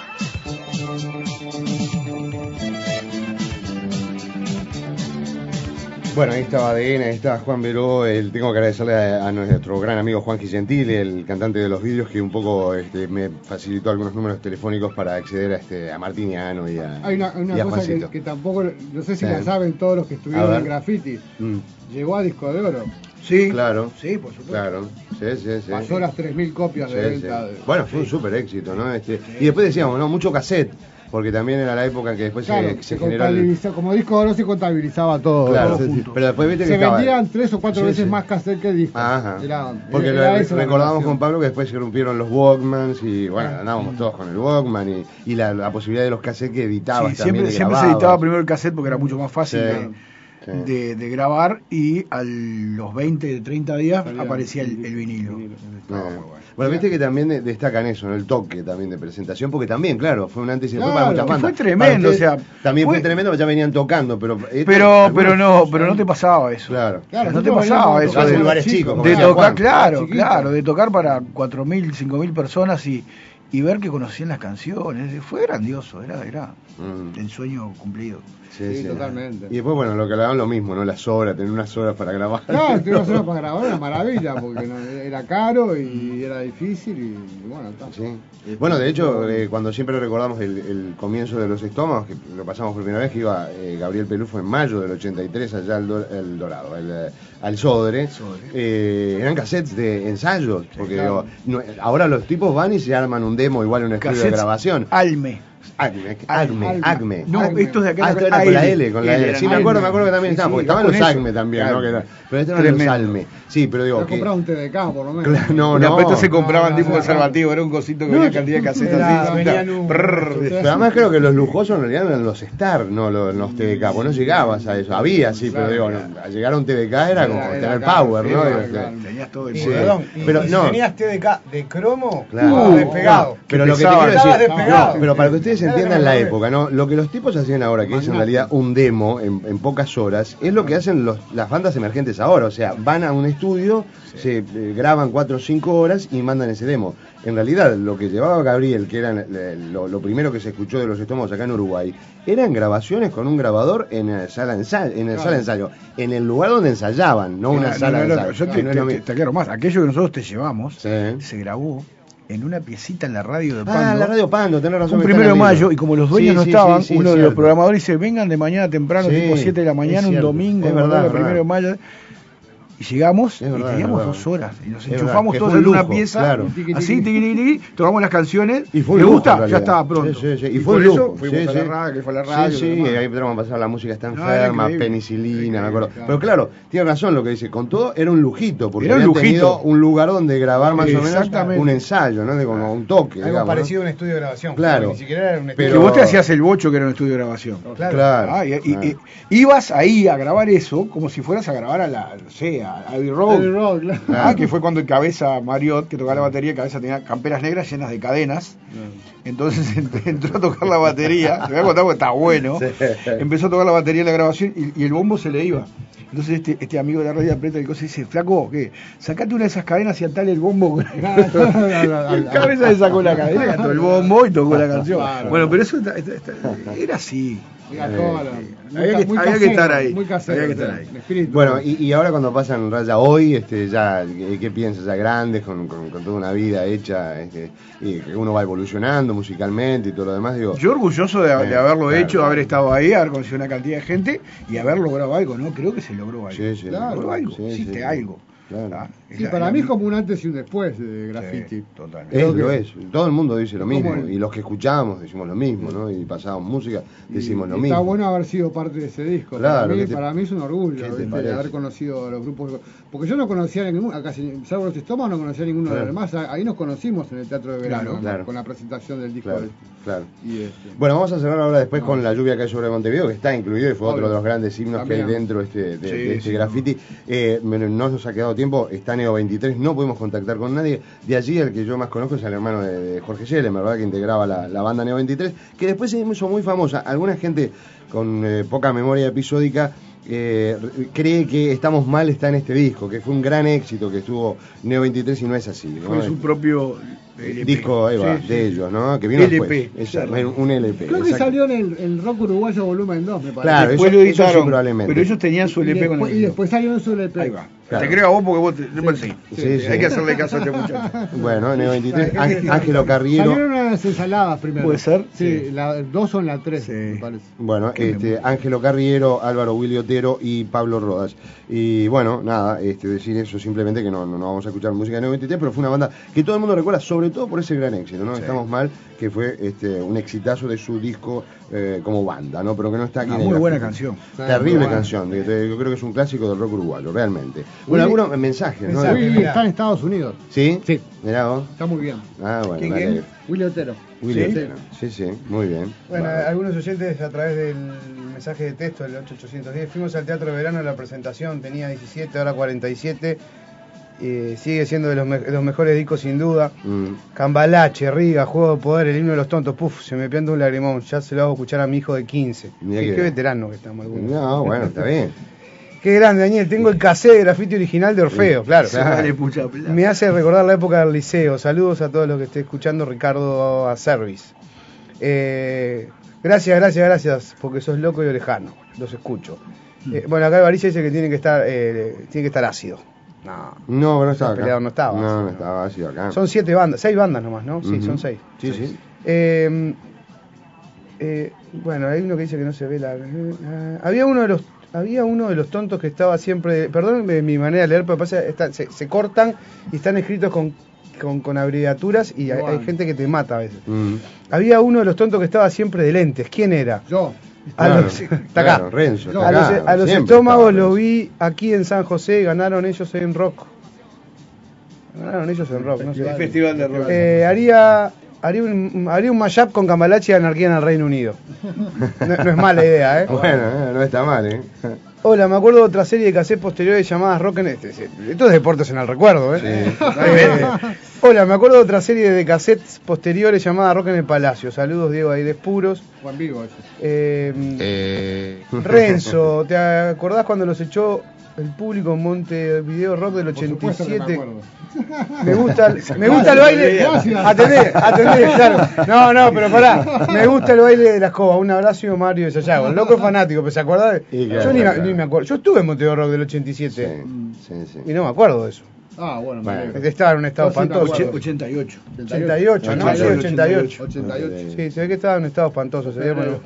[SPEAKER 1] Bueno, ahí estaba ADN, ahí estaba Juan Veró. Tengo que agradecerle a nuestro gran amigo Juan Gentile, el cantante de los vídeos, que un poco me facilitó algunos números telefónicos para acceder a Martiniano y a
[SPEAKER 2] Hay una
[SPEAKER 1] y a
[SPEAKER 2] cosa
[SPEAKER 1] Juancito.
[SPEAKER 2] que tampoco, no sé si
[SPEAKER 1] Sí.
[SPEAKER 2] la saben todos los que
[SPEAKER 1] A
[SPEAKER 2] estuvieron
[SPEAKER 1] ver.
[SPEAKER 2] en Graffiti.
[SPEAKER 1] Mm,
[SPEAKER 2] Llegó a disco de oro.
[SPEAKER 4] Sí,
[SPEAKER 1] claro,
[SPEAKER 4] sí, por supuesto.
[SPEAKER 1] claro. Sí.
[SPEAKER 2] Pasó las 3.000 copias de
[SPEAKER 1] Sí,
[SPEAKER 2] venta.
[SPEAKER 1] sí. Bueno, fue un súper éxito, ¿no? Y después decíamos, ¿no? Mucho cassette, porque también era la época en que después
[SPEAKER 2] Claro,
[SPEAKER 1] se generó
[SPEAKER 2] como disco de oro se contabilizaba todo.
[SPEAKER 1] Claro,
[SPEAKER 2] todo
[SPEAKER 1] sí,
[SPEAKER 2] junto.
[SPEAKER 1] pero después viste que
[SPEAKER 2] Se
[SPEAKER 1] estaba...
[SPEAKER 2] vendían 3 o 4
[SPEAKER 1] Sí,
[SPEAKER 2] veces
[SPEAKER 1] sí.
[SPEAKER 2] más cassette que discos.
[SPEAKER 1] Ajá. Porque
[SPEAKER 2] Era esa la
[SPEAKER 1] recordamos
[SPEAKER 2] relación.
[SPEAKER 1] con Pablo que después se rompieron los Walkmans y bueno, andábamos todos con el Walkman y la posibilidad de los cassettes que editabas
[SPEAKER 4] Sí,
[SPEAKER 1] también.
[SPEAKER 4] siempre se editaba primero el cassette porque era mucho más fácil
[SPEAKER 1] Sí.
[SPEAKER 4] de grabar, y a los 20, 30 días
[SPEAKER 2] Salía
[SPEAKER 4] aparecía el vinilo. Estaba muy
[SPEAKER 1] Bueno, viste que también destacan eso, ¿no? El toque también de presentación, porque también, claro, fue un antes y después
[SPEAKER 2] Claro,
[SPEAKER 1] para muchas
[SPEAKER 2] que
[SPEAKER 1] bandas.
[SPEAKER 4] fue tremendo,
[SPEAKER 1] Para ustedes
[SPEAKER 4] o sea,
[SPEAKER 1] también fue
[SPEAKER 4] fue-
[SPEAKER 1] tremendo, ya venían tocando, pero
[SPEAKER 4] pero no te pasaba eso.
[SPEAKER 1] Claro.
[SPEAKER 2] Claro,
[SPEAKER 4] No te
[SPEAKER 2] nosotros
[SPEAKER 4] pasaba
[SPEAKER 2] veníamos
[SPEAKER 4] eso
[SPEAKER 1] Vas
[SPEAKER 2] tocando
[SPEAKER 1] en
[SPEAKER 4] de-
[SPEAKER 1] lugares
[SPEAKER 2] chicos,
[SPEAKER 1] chicos, como
[SPEAKER 4] De
[SPEAKER 1] decía
[SPEAKER 4] tocar,
[SPEAKER 1] Juan.
[SPEAKER 4] claro,
[SPEAKER 2] chiquito.
[SPEAKER 4] claro, de tocar para 4.000, 5.000 personas y ver que conocían las canciones. Fue grandioso, era el sueño cumplido.
[SPEAKER 2] Sí, totalmente.
[SPEAKER 1] Y después, bueno, lo que hablaban lo mismo, ¿no? Las horas, tener unas horas para grabar.
[SPEAKER 2] Claro, tuve que hacerlo para grabar, era maravilla, porque era caro y era difícil y bueno, está.
[SPEAKER 1] Sí. Bueno, de hecho, cuando siempre recordamos el comienzo de Los Estómagos, que lo pasamos por primera vez, que iba Gabriel Pelufo en mayo del 83 allá al Dorado, al Sodre, eran cassettes de ensayos, porque
[SPEAKER 2] claro.
[SPEAKER 1] ahora los tipos van y se arman un demo igual en un estudio de
[SPEAKER 4] Cassettes
[SPEAKER 1] Alme. Acme.
[SPEAKER 4] No,
[SPEAKER 1] Acme.
[SPEAKER 4] estos de acá
[SPEAKER 1] Esto era con la L, con la L.
[SPEAKER 4] eran
[SPEAKER 1] Sí, me acuerdo que también
[SPEAKER 4] Sí,
[SPEAKER 1] estaban,
[SPEAKER 4] sí,
[SPEAKER 1] porque estaban los
[SPEAKER 4] con eso.
[SPEAKER 1] Acme también,
[SPEAKER 4] Claro.
[SPEAKER 1] ¿no? Pero estos eran los
[SPEAKER 4] Tremendo.
[SPEAKER 1] Alme. Sí, pero digo
[SPEAKER 2] Yo
[SPEAKER 1] que...
[SPEAKER 2] compraba un TDK por lo menos.
[SPEAKER 1] Claro, no,
[SPEAKER 4] Después
[SPEAKER 1] no.
[SPEAKER 4] estos se compraban
[SPEAKER 2] No,
[SPEAKER 4] tipo
[SPEAKER 2] no,
[SPEAKER 4] conservativo, era un cosito que
[SPEAKER 2] No,
[SPEAKER 4] venía cantidad de casetas así.
[SPEAKER 6] venían un-
[SPEAKER 1] Pero además creo que los lujosos en realidad eran los Star, no los TDK, pues no llegabas a eso. Había, sí, pero digo, a llegar a un TDK era como
[SPEAKER 2] Era
[SPEAKER 1] tener
[SPEAKER 2] caro,
[SPEAKER 1] power,
[SPEAKER 2] sí,
[SPEAKER 1] ¿no?
[SPEAKER 2] era
[SPEAKER 1] Este,
[SPEAKER 2] claro.
[SPEAKER 4] Tenías todo el
[SPEAKER 6] Y,
[SPEAKER 1] Sí.
[SPEAKER 6] perdón,
[SPEAKER 1] Pero
[SPEAKER 6] y
[SPEAKER 1] no.
[SPEAKER 6] si tenías TDK de cromo,
[SPEAKER 1] Claro.
[SPEAKER 6] despegado.
[SPEAKER 1] Pero
[SPEAKER 4] Qué
[SPEAKER 1] lo que te
[SPEAKER 4] pesado.
[SPEAKER 1] quiero
[SPEAKER 6] Estabas
[SPEAKER 1] decir,
[SPEAKER 6] despegado.
[SPEAKER 1] no, pero para que ustedes
[SPEAKER 6] Era
[SPEAKER 1] entiendan
[SPEAKER 6] que
[SPEAKER 1] la
[SPEAKER 6] me
[SPEAKER 1] época, ¿no? Lo que los tipos hacían ahora, que es en realidad un demo en pocas horas, es lo que hacen las bandas emergentes ahora. O sea, van a un estudio, se graban 4 o 5 horas y mandan ese demo. En realidad, lo que llevaba Gabriel, que era lo primero que se escuchó de Los Estómagos acá en Uruguay, eran grabaciones con un grabador en el sala de ensayo, en el lugar donde ensayaban, no una sala de ensayo.
[SPEAKER 4] Yo
[SPEAKER 1] Que no es lo mismo.
[SPEAKER 4] te aclaro más, aquello que nosotros te llevamos,
[SPEAKER 1] Sí.
[SPEAKER 4] se grabó en una piecita en la radio de Pando.
[SPEAKER 1] La radio Pando, tenés razón.
[SPEAKER 4] Un
[SPEAKER 1] me
[SPEAKER 4] primero de
[SPEAKER 1] están
[SPEAKER 4] mayo,
[SPEAKER 1] viendo.
[SPEAKER 4] y como los dueños
[SPEAKER 1] Sí,
[SPEAKER 4] no
[SPEAKER 1] sí,
[SPEAKER 4] estaban,
[SPEAKER 1] sí,
[SPEAKER 4] uno de
[SPEAKER 1] cierto.
[SPEAKER 4] los programadores dice, vengan de mañana temprano,
[SPEAKER 1] Sí,
[SPEAKER 4] tipo 7 de la mañana,
[SPEAKER 1] es
[SPEAKER 4] un
[SPEAKER 1] cierto,
[SPEAKER 4] domingo,
[SPEAKER 1] es
[SPEAKER 4] ¿no?
[SPEAKER 1] verdad,
[SPEAKER 4] el primero de mayo. y llegamos
[SPEAKER 1] Es verdad,
[SPEAKER 4] y teníamos
[SPEAKER 1] es verdad.
[SPEAKER 4] 2 horas y nos
[SPEAKER 1] Es
[SPEAKER 4] enchufamos
[SPEAKER 1] verdad, que
[SPEAKER 4] todos
[SPEAKER 1] fue un
[SPEAKER 4] en una
[SPEAKER 1] lujo,
[SPEAKER 4] pieza,
[SPEAKER 1] claro.
[SPEAKER 4] así, tiqui, tocamos las canciones,
[SPEAKER 1] Y fue un
[SPEAKER 4] ¿le
[SPEAKER 1] lujo,
[SPEAKER 4] gusta?
[SPEAKER 1] en
[SPEAKER 4] Ya
[SPEAKER 1] realidad.
[SPEAKER 4] estaba pronto.
[SPEAKER 1] Sí, sí, sí. Y
[SPEAKER 4] por
[SPEAKER 1] fue un
[SPEAKER 4] eso
[SPEAKER 1] lujo.
[SPEAKER 4] fuimos
[SPEAKER 1] Sí,
[SPEAKER 4] a
[SPEAKER 1] sí.
[SPEAKER 4] la radio, que fue a la radio.
[SPEAKER 1] Sí,
[SPEAKER 4] y demás.
[SPEAKER 1] ahí empezamos a pasar la música está
[SPEAKER 4] No, era
[SPEAKER 1] enferma,
[SPEAKER 4] increíble.
[SPEAKER 1] penicilina, me acuerdo.
[SPEAKER 2] Claro.
[SPEAKER 1] Pero claro, tiene razón lo que dice, con todo era un lujito, porque
[SPEAKER 4] Era un
[SPEAKER 1] habían
[SPEAKER 4] lujito.
[SPEAKER 1] tenido un lugar donde grabar más o menos
[SPEAKER 4] Exactamente.
[SPEAKER 1] un ensayo, ¿no? De como un toque,
[SPEAKER 6] Algo
[SPEAKER 1] digamos, ¿no?
[SPEAKER 6] parecido a un estudio de grabación.
[SPEAKER 1] Claro.
[SPEAKER 6] Ni siquiera era un estudio.
[SPEAKER 1] Pero-
[SPEAKER 4] Que vos te hacías el bocho que era un estudio de grabación.
[SPEAKER 6] Claro.
[SPEAKER 1] Claro.
[SPEAKER 4] Ah, y
[SPEAKER 1] claro.
[SPEAKER 4] ibas ahí a grabar eso como si fueras a grabar a la, no sé, a Abbey Road.
[SPEAKER 2] El rock, claro.
[SPEAKER 4] Ah, que fue cuando el Cabeza Mariot, que tocaba la batería, Cabeza tenía camperas negras llenas de cadenas. Entonces entró a tocar la batería. Te voy a contar porque está bueno.
[SPEAKER 1] Sí.
[SPEAKER 4] Empezó a tocar la batería en la grabación y el bombo se le iba. Entonces este amigo de la radio aprieta el cosa y dice, flaco, ¿qué? Sacate una de esas cadenas y atale el bombo. El Cabeza le sacó la cadena, cantó el bombo y tocó la canción.
[SPEAKER 2] Claro.
[SPEAKER 4] Bueno, pero eso era así.
[SPEAKER 2] Era todo,
[SPEAKER 4] Había
[SPEAKER 2] muy
[SPEAKER 4] que
[SPEAKER 2] casero,
[SPEAKER 4] estar ahí.
[SPEAKER 2] Muy casero,
[SPEAKER 4] Había que estar ahí.
[SPEAKER 2] el espíritu.
[SPEAKER 1] Bueno, y ahora cuando pasan Raya hoy, ya, ¿qué piensas? Ya grandes, con toda una vida hecha, y que uno va evolucionando musicalmente y todo lo demás, digo...
[SPEAKER 4] Yo orgulloso de haberlo
[SPEAKER 1] claro,
[SPEAKER 4] hecho, de haber
[SPEAKER 1] claro.
[SPEAKER 4] estado ahí, haber conocido una cantidad de gente y haber logrado algo, ¿no? Creo que se logró algo.
[SPEAKER 1] Sí, sí,
[SPEAKER 2] Claro,
[SPEAKER 4] logró algo,
[SPEAKER 1] sí,
[SPEAKER 4] hiciste
[SPEAKER 1] sí, sí.
[SPEAKER 4] algo.
[SPEAKER 1] Claro.
[SPEAKER 4] Ah,
[SPEAKER 2] Sí, para mí es como un antes y un después de graffiti.
[SPEAKER 4] Sí, totalmente.
[SPEAKER 1] Lo es. Todo el mundo dice lo mismo.
[SPEAKER 2] Como el-
[SPEAKER 1] Y los que escuchamos decimos lo mismo, ¿no? Y pasamos música, decimos lo
[SPEAKER 2] Y
[SPEAKER 1] mismo.
[SPEAKER 2] Está bueno haber sido parte de ese disco.
[SPEAKER 1] Claro,
[SPEAKER 2] para,
[SPEAKER 1] ¿qué
[SPEAKER 2] mí,
[SPEAKER 1] te-
[SPEAKER 2] para mí es un orgullo,
[SPEAKER 1] qué te
[SPEAKER 2] ¿viste?
[SPEAKER 1] parece?
[SPEAKER 2] Haber conocido a los grupos. Porque yo no conocía a ninguno, acá, salvo los estómagos, no conocía a ninguno de
[SPEAKER 1] Claro.
[SPEAKER 2] los demás. Ahí nos conocimos en el Teatro de Verano,
[SPEAKER 4] Claro,
[SPEAKER 1] claro.
[SPEAKER 2] con la presentación del disco.
[SPEAKER 1] Claro, claro.
[SPEAKER 2] Y
[SPEAKER 1] Bueno, vamos a cerrar ahora después con La lluvia que hay sobre Montevideo, que está incluido y fue otro
[SPEAKER 2] Obvio.
[SPEAKER 1] de los grandes himnos que hay
[SPEAKER 2] También.
[SPEAKER 1] dentro de
[SPEAKER 4] Sí,
[SPEAKER 1] este
[SPEAKER 4] sí.
[SPEAKER 1] graffiti. No nos ha quedado tiempo, está Neo 23, no pudimos contactar con nadie. De allí el que yo más conozco es el hermano de Jorge Yelen, ¿verdad? Que integraba la banda Neo 23, que después se hizo muy famosa. Alguna gente con poca memoria episódica cree que Estamos Mal está en este disco, que fue un gran éxito, que estuvo Neo 23 y no es así, ¿no?
[SPEAKER 4] Fue su propio LP.
[SPEAKER 1] disco Eva,
[SPEAKER 4] Sí, sí.
[SPEAKER 1] de ellos, ¿no? Que vino
[SPEAKER 4] LP,
[SPEAKER 1] después.
[SPEAKER 4] claro.
[SPEAKER 1] Un LP.
[SPEAKER 2] creo que
[SPEAKER 1] exacto.
[SPEAKER 2] salió en el Rock Uruguayo Volumen 2, me parece.
[SPEAKER 1] Claro,
[SPEAKER 4] Después
[SPEAKER 1] eso-
[SPEAKER 4] lo
[SPEAKER 1] eso sí,
[SPEAKER 4] editaron,
[SPEAKER 1] probablemente.
[SPEAKER 4] pero ellos tenían su
[SPEAKER 2] y,
[SPEAKER 4] LP con
[SPEAKER 2] después,
[SPEAKER 4] el
[SPEAKER 2] y después salió en su LP.
[SPEAKER 4] Ahí va.
[SPEAKER 1] Claro.
[SPEAKER 4] Te creo a vos porque vos después sí.
[SPEAKER 1] Sí, sí.
[SPEAKER 4] Hay que hacerle caso a este muchacho.
[SPEAKER 1] Bueno, Neo 23, Ángelo Carriero.
[SPEAKER 2] Salieron unas ensaladas primero.
[SPEAKER 4] ¿Puede ser?
[SPEAKER 2] Sí,
[SPEAKER 4] Sí.
[SPEAKER 2] la 2 o en la 3,
[SPEAKER 4] Sí.
[SPEAKER 2] me parece.
[SPEAKER 1] Bueno, Ángelo Carriero, Álvaro Willy Otero y Pablo Rodas. Y bueno, nada, decir eso simplemente que no vamos a escuchar música de Neo 23, pero fue una banda que todo el mundo recuerda, sobre todo por ese gran éxito, ¿no?
[SPEAKER 4] Sí.
[SPEAKER 1] Estamos Mal, que fue un exitazo de su disco como banda, ¿no? Pero que no está aquí.
[SPEAKER 4] Una
[SPEAKER 1] en el
[SPEAKER 4] muy buena
[SPEAKER 1] graffiti.
[SPEAKER 4] canción.
[SPEAKER 1] Terrible
[SPEAKER 2] Muy buena.
[SPEAKER 1] canción, yo creo que es un clásico del rock uruguayo, realmente. Bueno, algunos mensajes, ¿no?
[SPEAKER 2] Willy
[SPEAKER 6] mirá.
[SPEAKER 2] está en Estados Unidos.
[SPEAKER 1] ¿Sí?
[SPEAKER 2] Sí.
[SPEAKER 1] Mirá vos.
[SPEAKER 2] Está muy bien.
[SPEAKER 1] Ah, bueno,
[SPEAKER 6] ¿Quién,
[SPEAKER 1] me
[SPEAKER 6] quién?
[SPEAKER 1] alegro.
[SPEAKER 2] Willy Otero.
[SPEAKER 1] Willy
[SPEAKER 2] Sí.
[SPEAKER 1] Otero. Sí, muy bien.
[SPEAKER 6] Bueno,
[SPEAKER 1] Bárbaro.
[SPEAKER 6] algunos oyentes a través del mensaje de texto del 8810, fuimos al Teatro de Verano a la presentación, tenía 17, ahora 47, sigue siendo de los mejores discos sin duda. Cambalache, Riga, Juego de Poder, El Himno de los Tontos, se me pianta un lagrimón, ya se lo hago escuchar a mi hijo de 15.
[SPEAKER 1] Mirá
[SPEAKER 6] Qué
[SPEAKER 1] que-
[SPEAKER 6] veterano que estamos algunos.
[SPEAKER 1] No, bueno, está bien.
[SPEAKER 6] Qué grande, Daniel, tengo el cassette de grafiti original de Orfeo, claro.
[SPEAKER 4] Se vale mucha plata.
[SPEAKER 6] Me hace recordar la época del liceo. Saludos a todos los que estén escuchando, Ricardo Acervis. Gracias, porque sos loco y orejano. Los escucho. Bueno, acá Evaricia dice que tiene que estar ácido.
[SPEAKER 1] No estaba
[SPEAKER 6] peleado
[SPEAKER 1] acá.
[SPEAKER 6] no estaba.
[SPEAKER 1] No estaba, ha sido acá.
[SPEAKER 6] Son 7 bandas, 6 bandas nomás, ¿no? Sí,
[SPEAKER 1] Ujú.
[SPEAKER 6] son 6.
[SPEAKER 1] Sí, sí.
[SPEAKER 6] Bueno, hay uno que dice que no se ve la... había uno de los tontos que estaba siempre... Perdón mi manera de leer, pero pasa se cortan y están escritos con abreviaturas y hay gente que te mata a veces. Había uno de los tontos que estaba siempre de lentes. ¿Quién era?
[SPEAKER 2] Yo.
[SPEAKER 6] Está acá.
[SPEAKER 1] Claro, Renzo, está
[SPEAKER 6] A
[SPEAKER 1] acá,
[SPEAKER 6] los
[SPEAKER 1] siempre
[SPEAKER 6] estómagos
[SPEAKER 1] estaba
[SPEAKER 6] lo vi aquí en San José, ganaron ellos en rock. Ganaron ellos en rock, no sé.
[SPEAKER 4] El festival de rock.
[SPEAKER 6] Haría un mashup con Cambalache y Anarquía en el Reino Unido. No es mala idea, ¿eh?
[SPEAKER 1] Bueno, no está mal, ¿eh?
[SPEAKER 6] Hola, me acuerdo de otra serie de cassettes posteriores llamadas Rock en Esto es Deportes en el Recuerdo, ¿eh?
[SPEAKER 1] Sí.
[SPEAKER 6] Hola, me acuerdo de otra serie de cassettes posteriores llamada Rock en el Palacio. Saludos, Diego Aides Puros.
[SPEAKER 2] Juan Vivo ese.
[SPEAKER 6] Renzo, ¿te acordás cuando los echó el público en Montevideo Rock del
[SPEAKER 2] Por supuesto que me
[SPEAKER 6] 87?
[SPEAKER 2] acuerdo.
[SPEAKER 6] Me gusta el baile.
[SPEAKER 2] Gracias.
[SPEAKER 6] Atendé, claro. No, pero pará. Me gusta el baile de la escoba. Un abrazo, Mario de Sayago. El loco es fanático, pero ¿se acordás?
[SPEAKER 1] Y claro,
[SPEAKER 6] Yo
[SPEAKER 1] claro.
[SPEAKER 6] ni me acuerdo. Yo estuve en Montevideo Rock del 87
[SPEAKER 1] Sí.
[SPEAKER 6] y no me acuerdo de eso.
[SPEAKER 2] Ah, bueno, me
[SPEAKER 1] Bueno.
[SPEAKER 2] alegro.
[SPEAKER 6] Estaba en un estado
[SPEAKER 2] Yo sí me
[SPEAKER 6] espantoso.
[SPEAKER 2] acuerdo.
[SPEAKER 4] 88.
[SPEAKER 6] 88, ¿no? Sí, 88.
[SPEAKER 2] 88.
[SPEAKER 6] Sí, se ve que estaba en un estado espantoso. Se ve, bueno.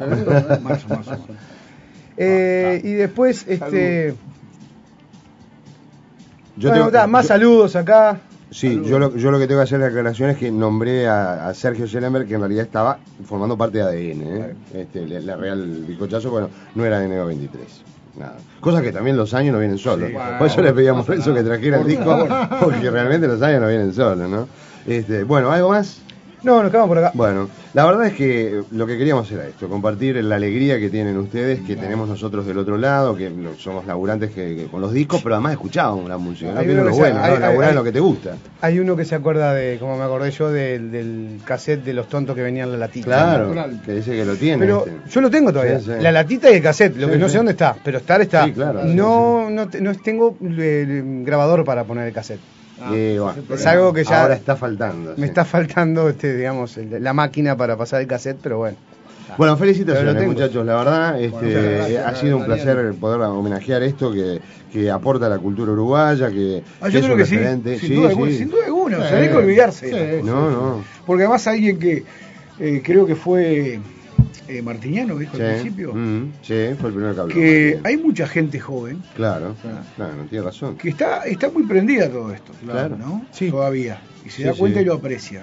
[SPEAKER 4] Marzo.
[SPEAKER 6] Y después, Más saludos acá.
[SPEAKER 1] Sí, yo lo que tengo que hacer la aclaración es que nombré a Sergio Schellenberg, que en realidad estaba formando parte de ADN, ¿eh? La Real Bizcochazo, bueno, no era de Neo 23. Nada. Cosas que también los años no vienen solos. Por eso le pedíamos eso, que trajera el disco, porque realmente los años no vienen solos, ¿no? Bueno, ¿algo más?
[SPEAKER 6] No, nos quedamos por acá.
[SPEAKER 1] Bueno, la verdad es que lo que queríamos era esto, compartir la alegría que tienen ustedes, que tenemos nosotros del otro lado, que somos laburantes que con los discos, pero además escuchábamos la música, ¿no? Lo bueno, ¿no? Laburar en lo que te gusta.
[SPEAKER 6] Hay uno que se acuerda de, como me acordé yo, del cassette de Los Tontos que venían la latita.
[SPEAKER 1] Claro, que dice que lo tiene.
[SPEAKER 6] Pero yo lo tengo todavía, la latita y el cassette, lo que no sé dónde está, pero estar está.
[SPEAKER 1] Sí, claro,
[SPEAKER 6] no tengo grabador para poner el cassette.
[SPEAKER 1] Bueno,
[SPEAKER 6] es algo que ya
[SPEAKER 1] ahora está faltando.
[SPEAKER 6] Me está faltando, digamos, la máquina para pasar el cassette, pero bueno.
[SPEAKER 1] Bueno, felicitaciones, muchachos. La verdad,
[SPEAKER 6] gracias,
[SPEAKER 1] ha sido un placer poder homenajear esto que aporta a la cultura uruguaya, que
[SPEAKER 4] yo
[SPEAKER 1] es
[SPEAKER 4] creo
[SPEAKER 1] un
[SPEAKER 4] que
[SPEAKER 1] referente.
[SPEAKER 4] Sin duda alguna, o sea, no hay que olvidarse.
[SPEAKER 1] No.
[SPEAKER 4] Porque además alguien que creo que fue Martiniano, dijo al principio.
[SPEAKER 1] Sí, fue el primero que habló.
[SPEAKER 4] Que hay mucha gente joven.
[SPEAKER 1] Claro, tiene razón.
[SPEAKER 4] Que está muy prendida a todo esto, ¿no?
[SPEAKER 6] Sí.
[SPEAKER 4] Todavía. Y se da cuenta y lo aprecia.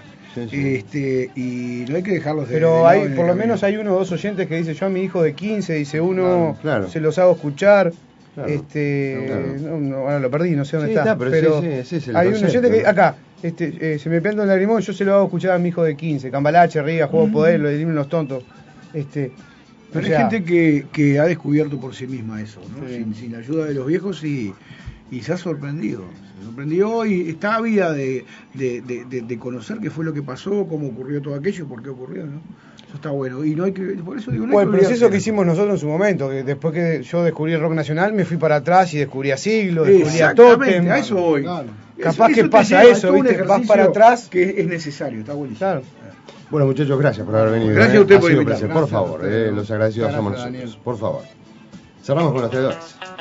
[SPEAKER 4] Y no hay que dejarlos de
[SPEAKER 6] pero por lo menos hay uno o dos oyentes que dice, yo a mi hijo de 15, dice uno, se los hago escuchar. No, ahora lo perdí, no sé dónde está.
[SPEAKER 1] Pero ese es el
[SPEAKER 6] hay
[SPEAKER 1] concepto,
[SPEAKER 6] un oyente que acá se me prende un lagrimón, yo se lo hago escuchar a mi hijo de 15, Cambalache, Ría, Juego Poder, lo de Los Tontos.
[SPEAKER 4] Pero hay gente que ha descubierto por sí misma eso, ¿no? Sin la ayuda de los viejos y se ha sorprendido. Se sorprendió y está ávida de conocer qué fue lo que pasó, cómo ocurrió todo aquello, por qué ocurrió, ¿no? Eso está bueno. Y no hay que, por eso digo, no hay que
[SPEAKER 6] el proceso que hicimos nosotros en su momento, que después que yo descubrí el rock nacional, me fui para atrás y descubrí a Siglo, descubrí a Totem.
[SPEAKER 4] A eso voy.
[SPEAKER 6] Claro. Capaz que pasa eso, ¿viste? Vas para atrás.
[SPEAKER 4] Que es necesario, está buenísimo.
[SPEAKER 6] Claro.
[SPEAKER 1] Bueno, muchachos, gracias por haber venido.
[SPEAKER 4] Gracias a usted por invitarme.
[SPEAKER 1] Por favor, los agradecidos somos nosotros. Daniel. Por favor. Cerramos con los tenedores.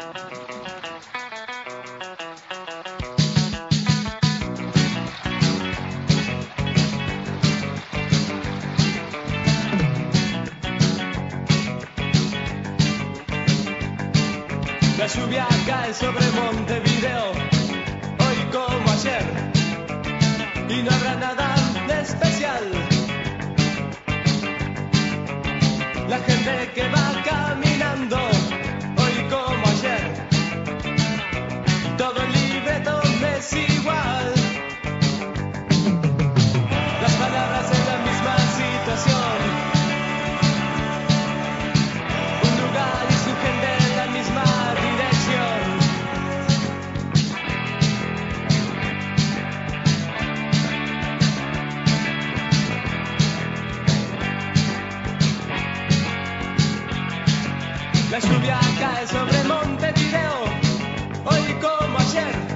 [SPEAKER 5] La lluvia cae sobre Montevideo, hoy como ayer, y no habrá nada de especial. La gente que va caminando, hoy como ayer, todo el libreto es igual. Las palabras en la misma situación, un lugar y su gente en la misma dirección. La lluvia cae sobre Montevideo, hoy como ayer.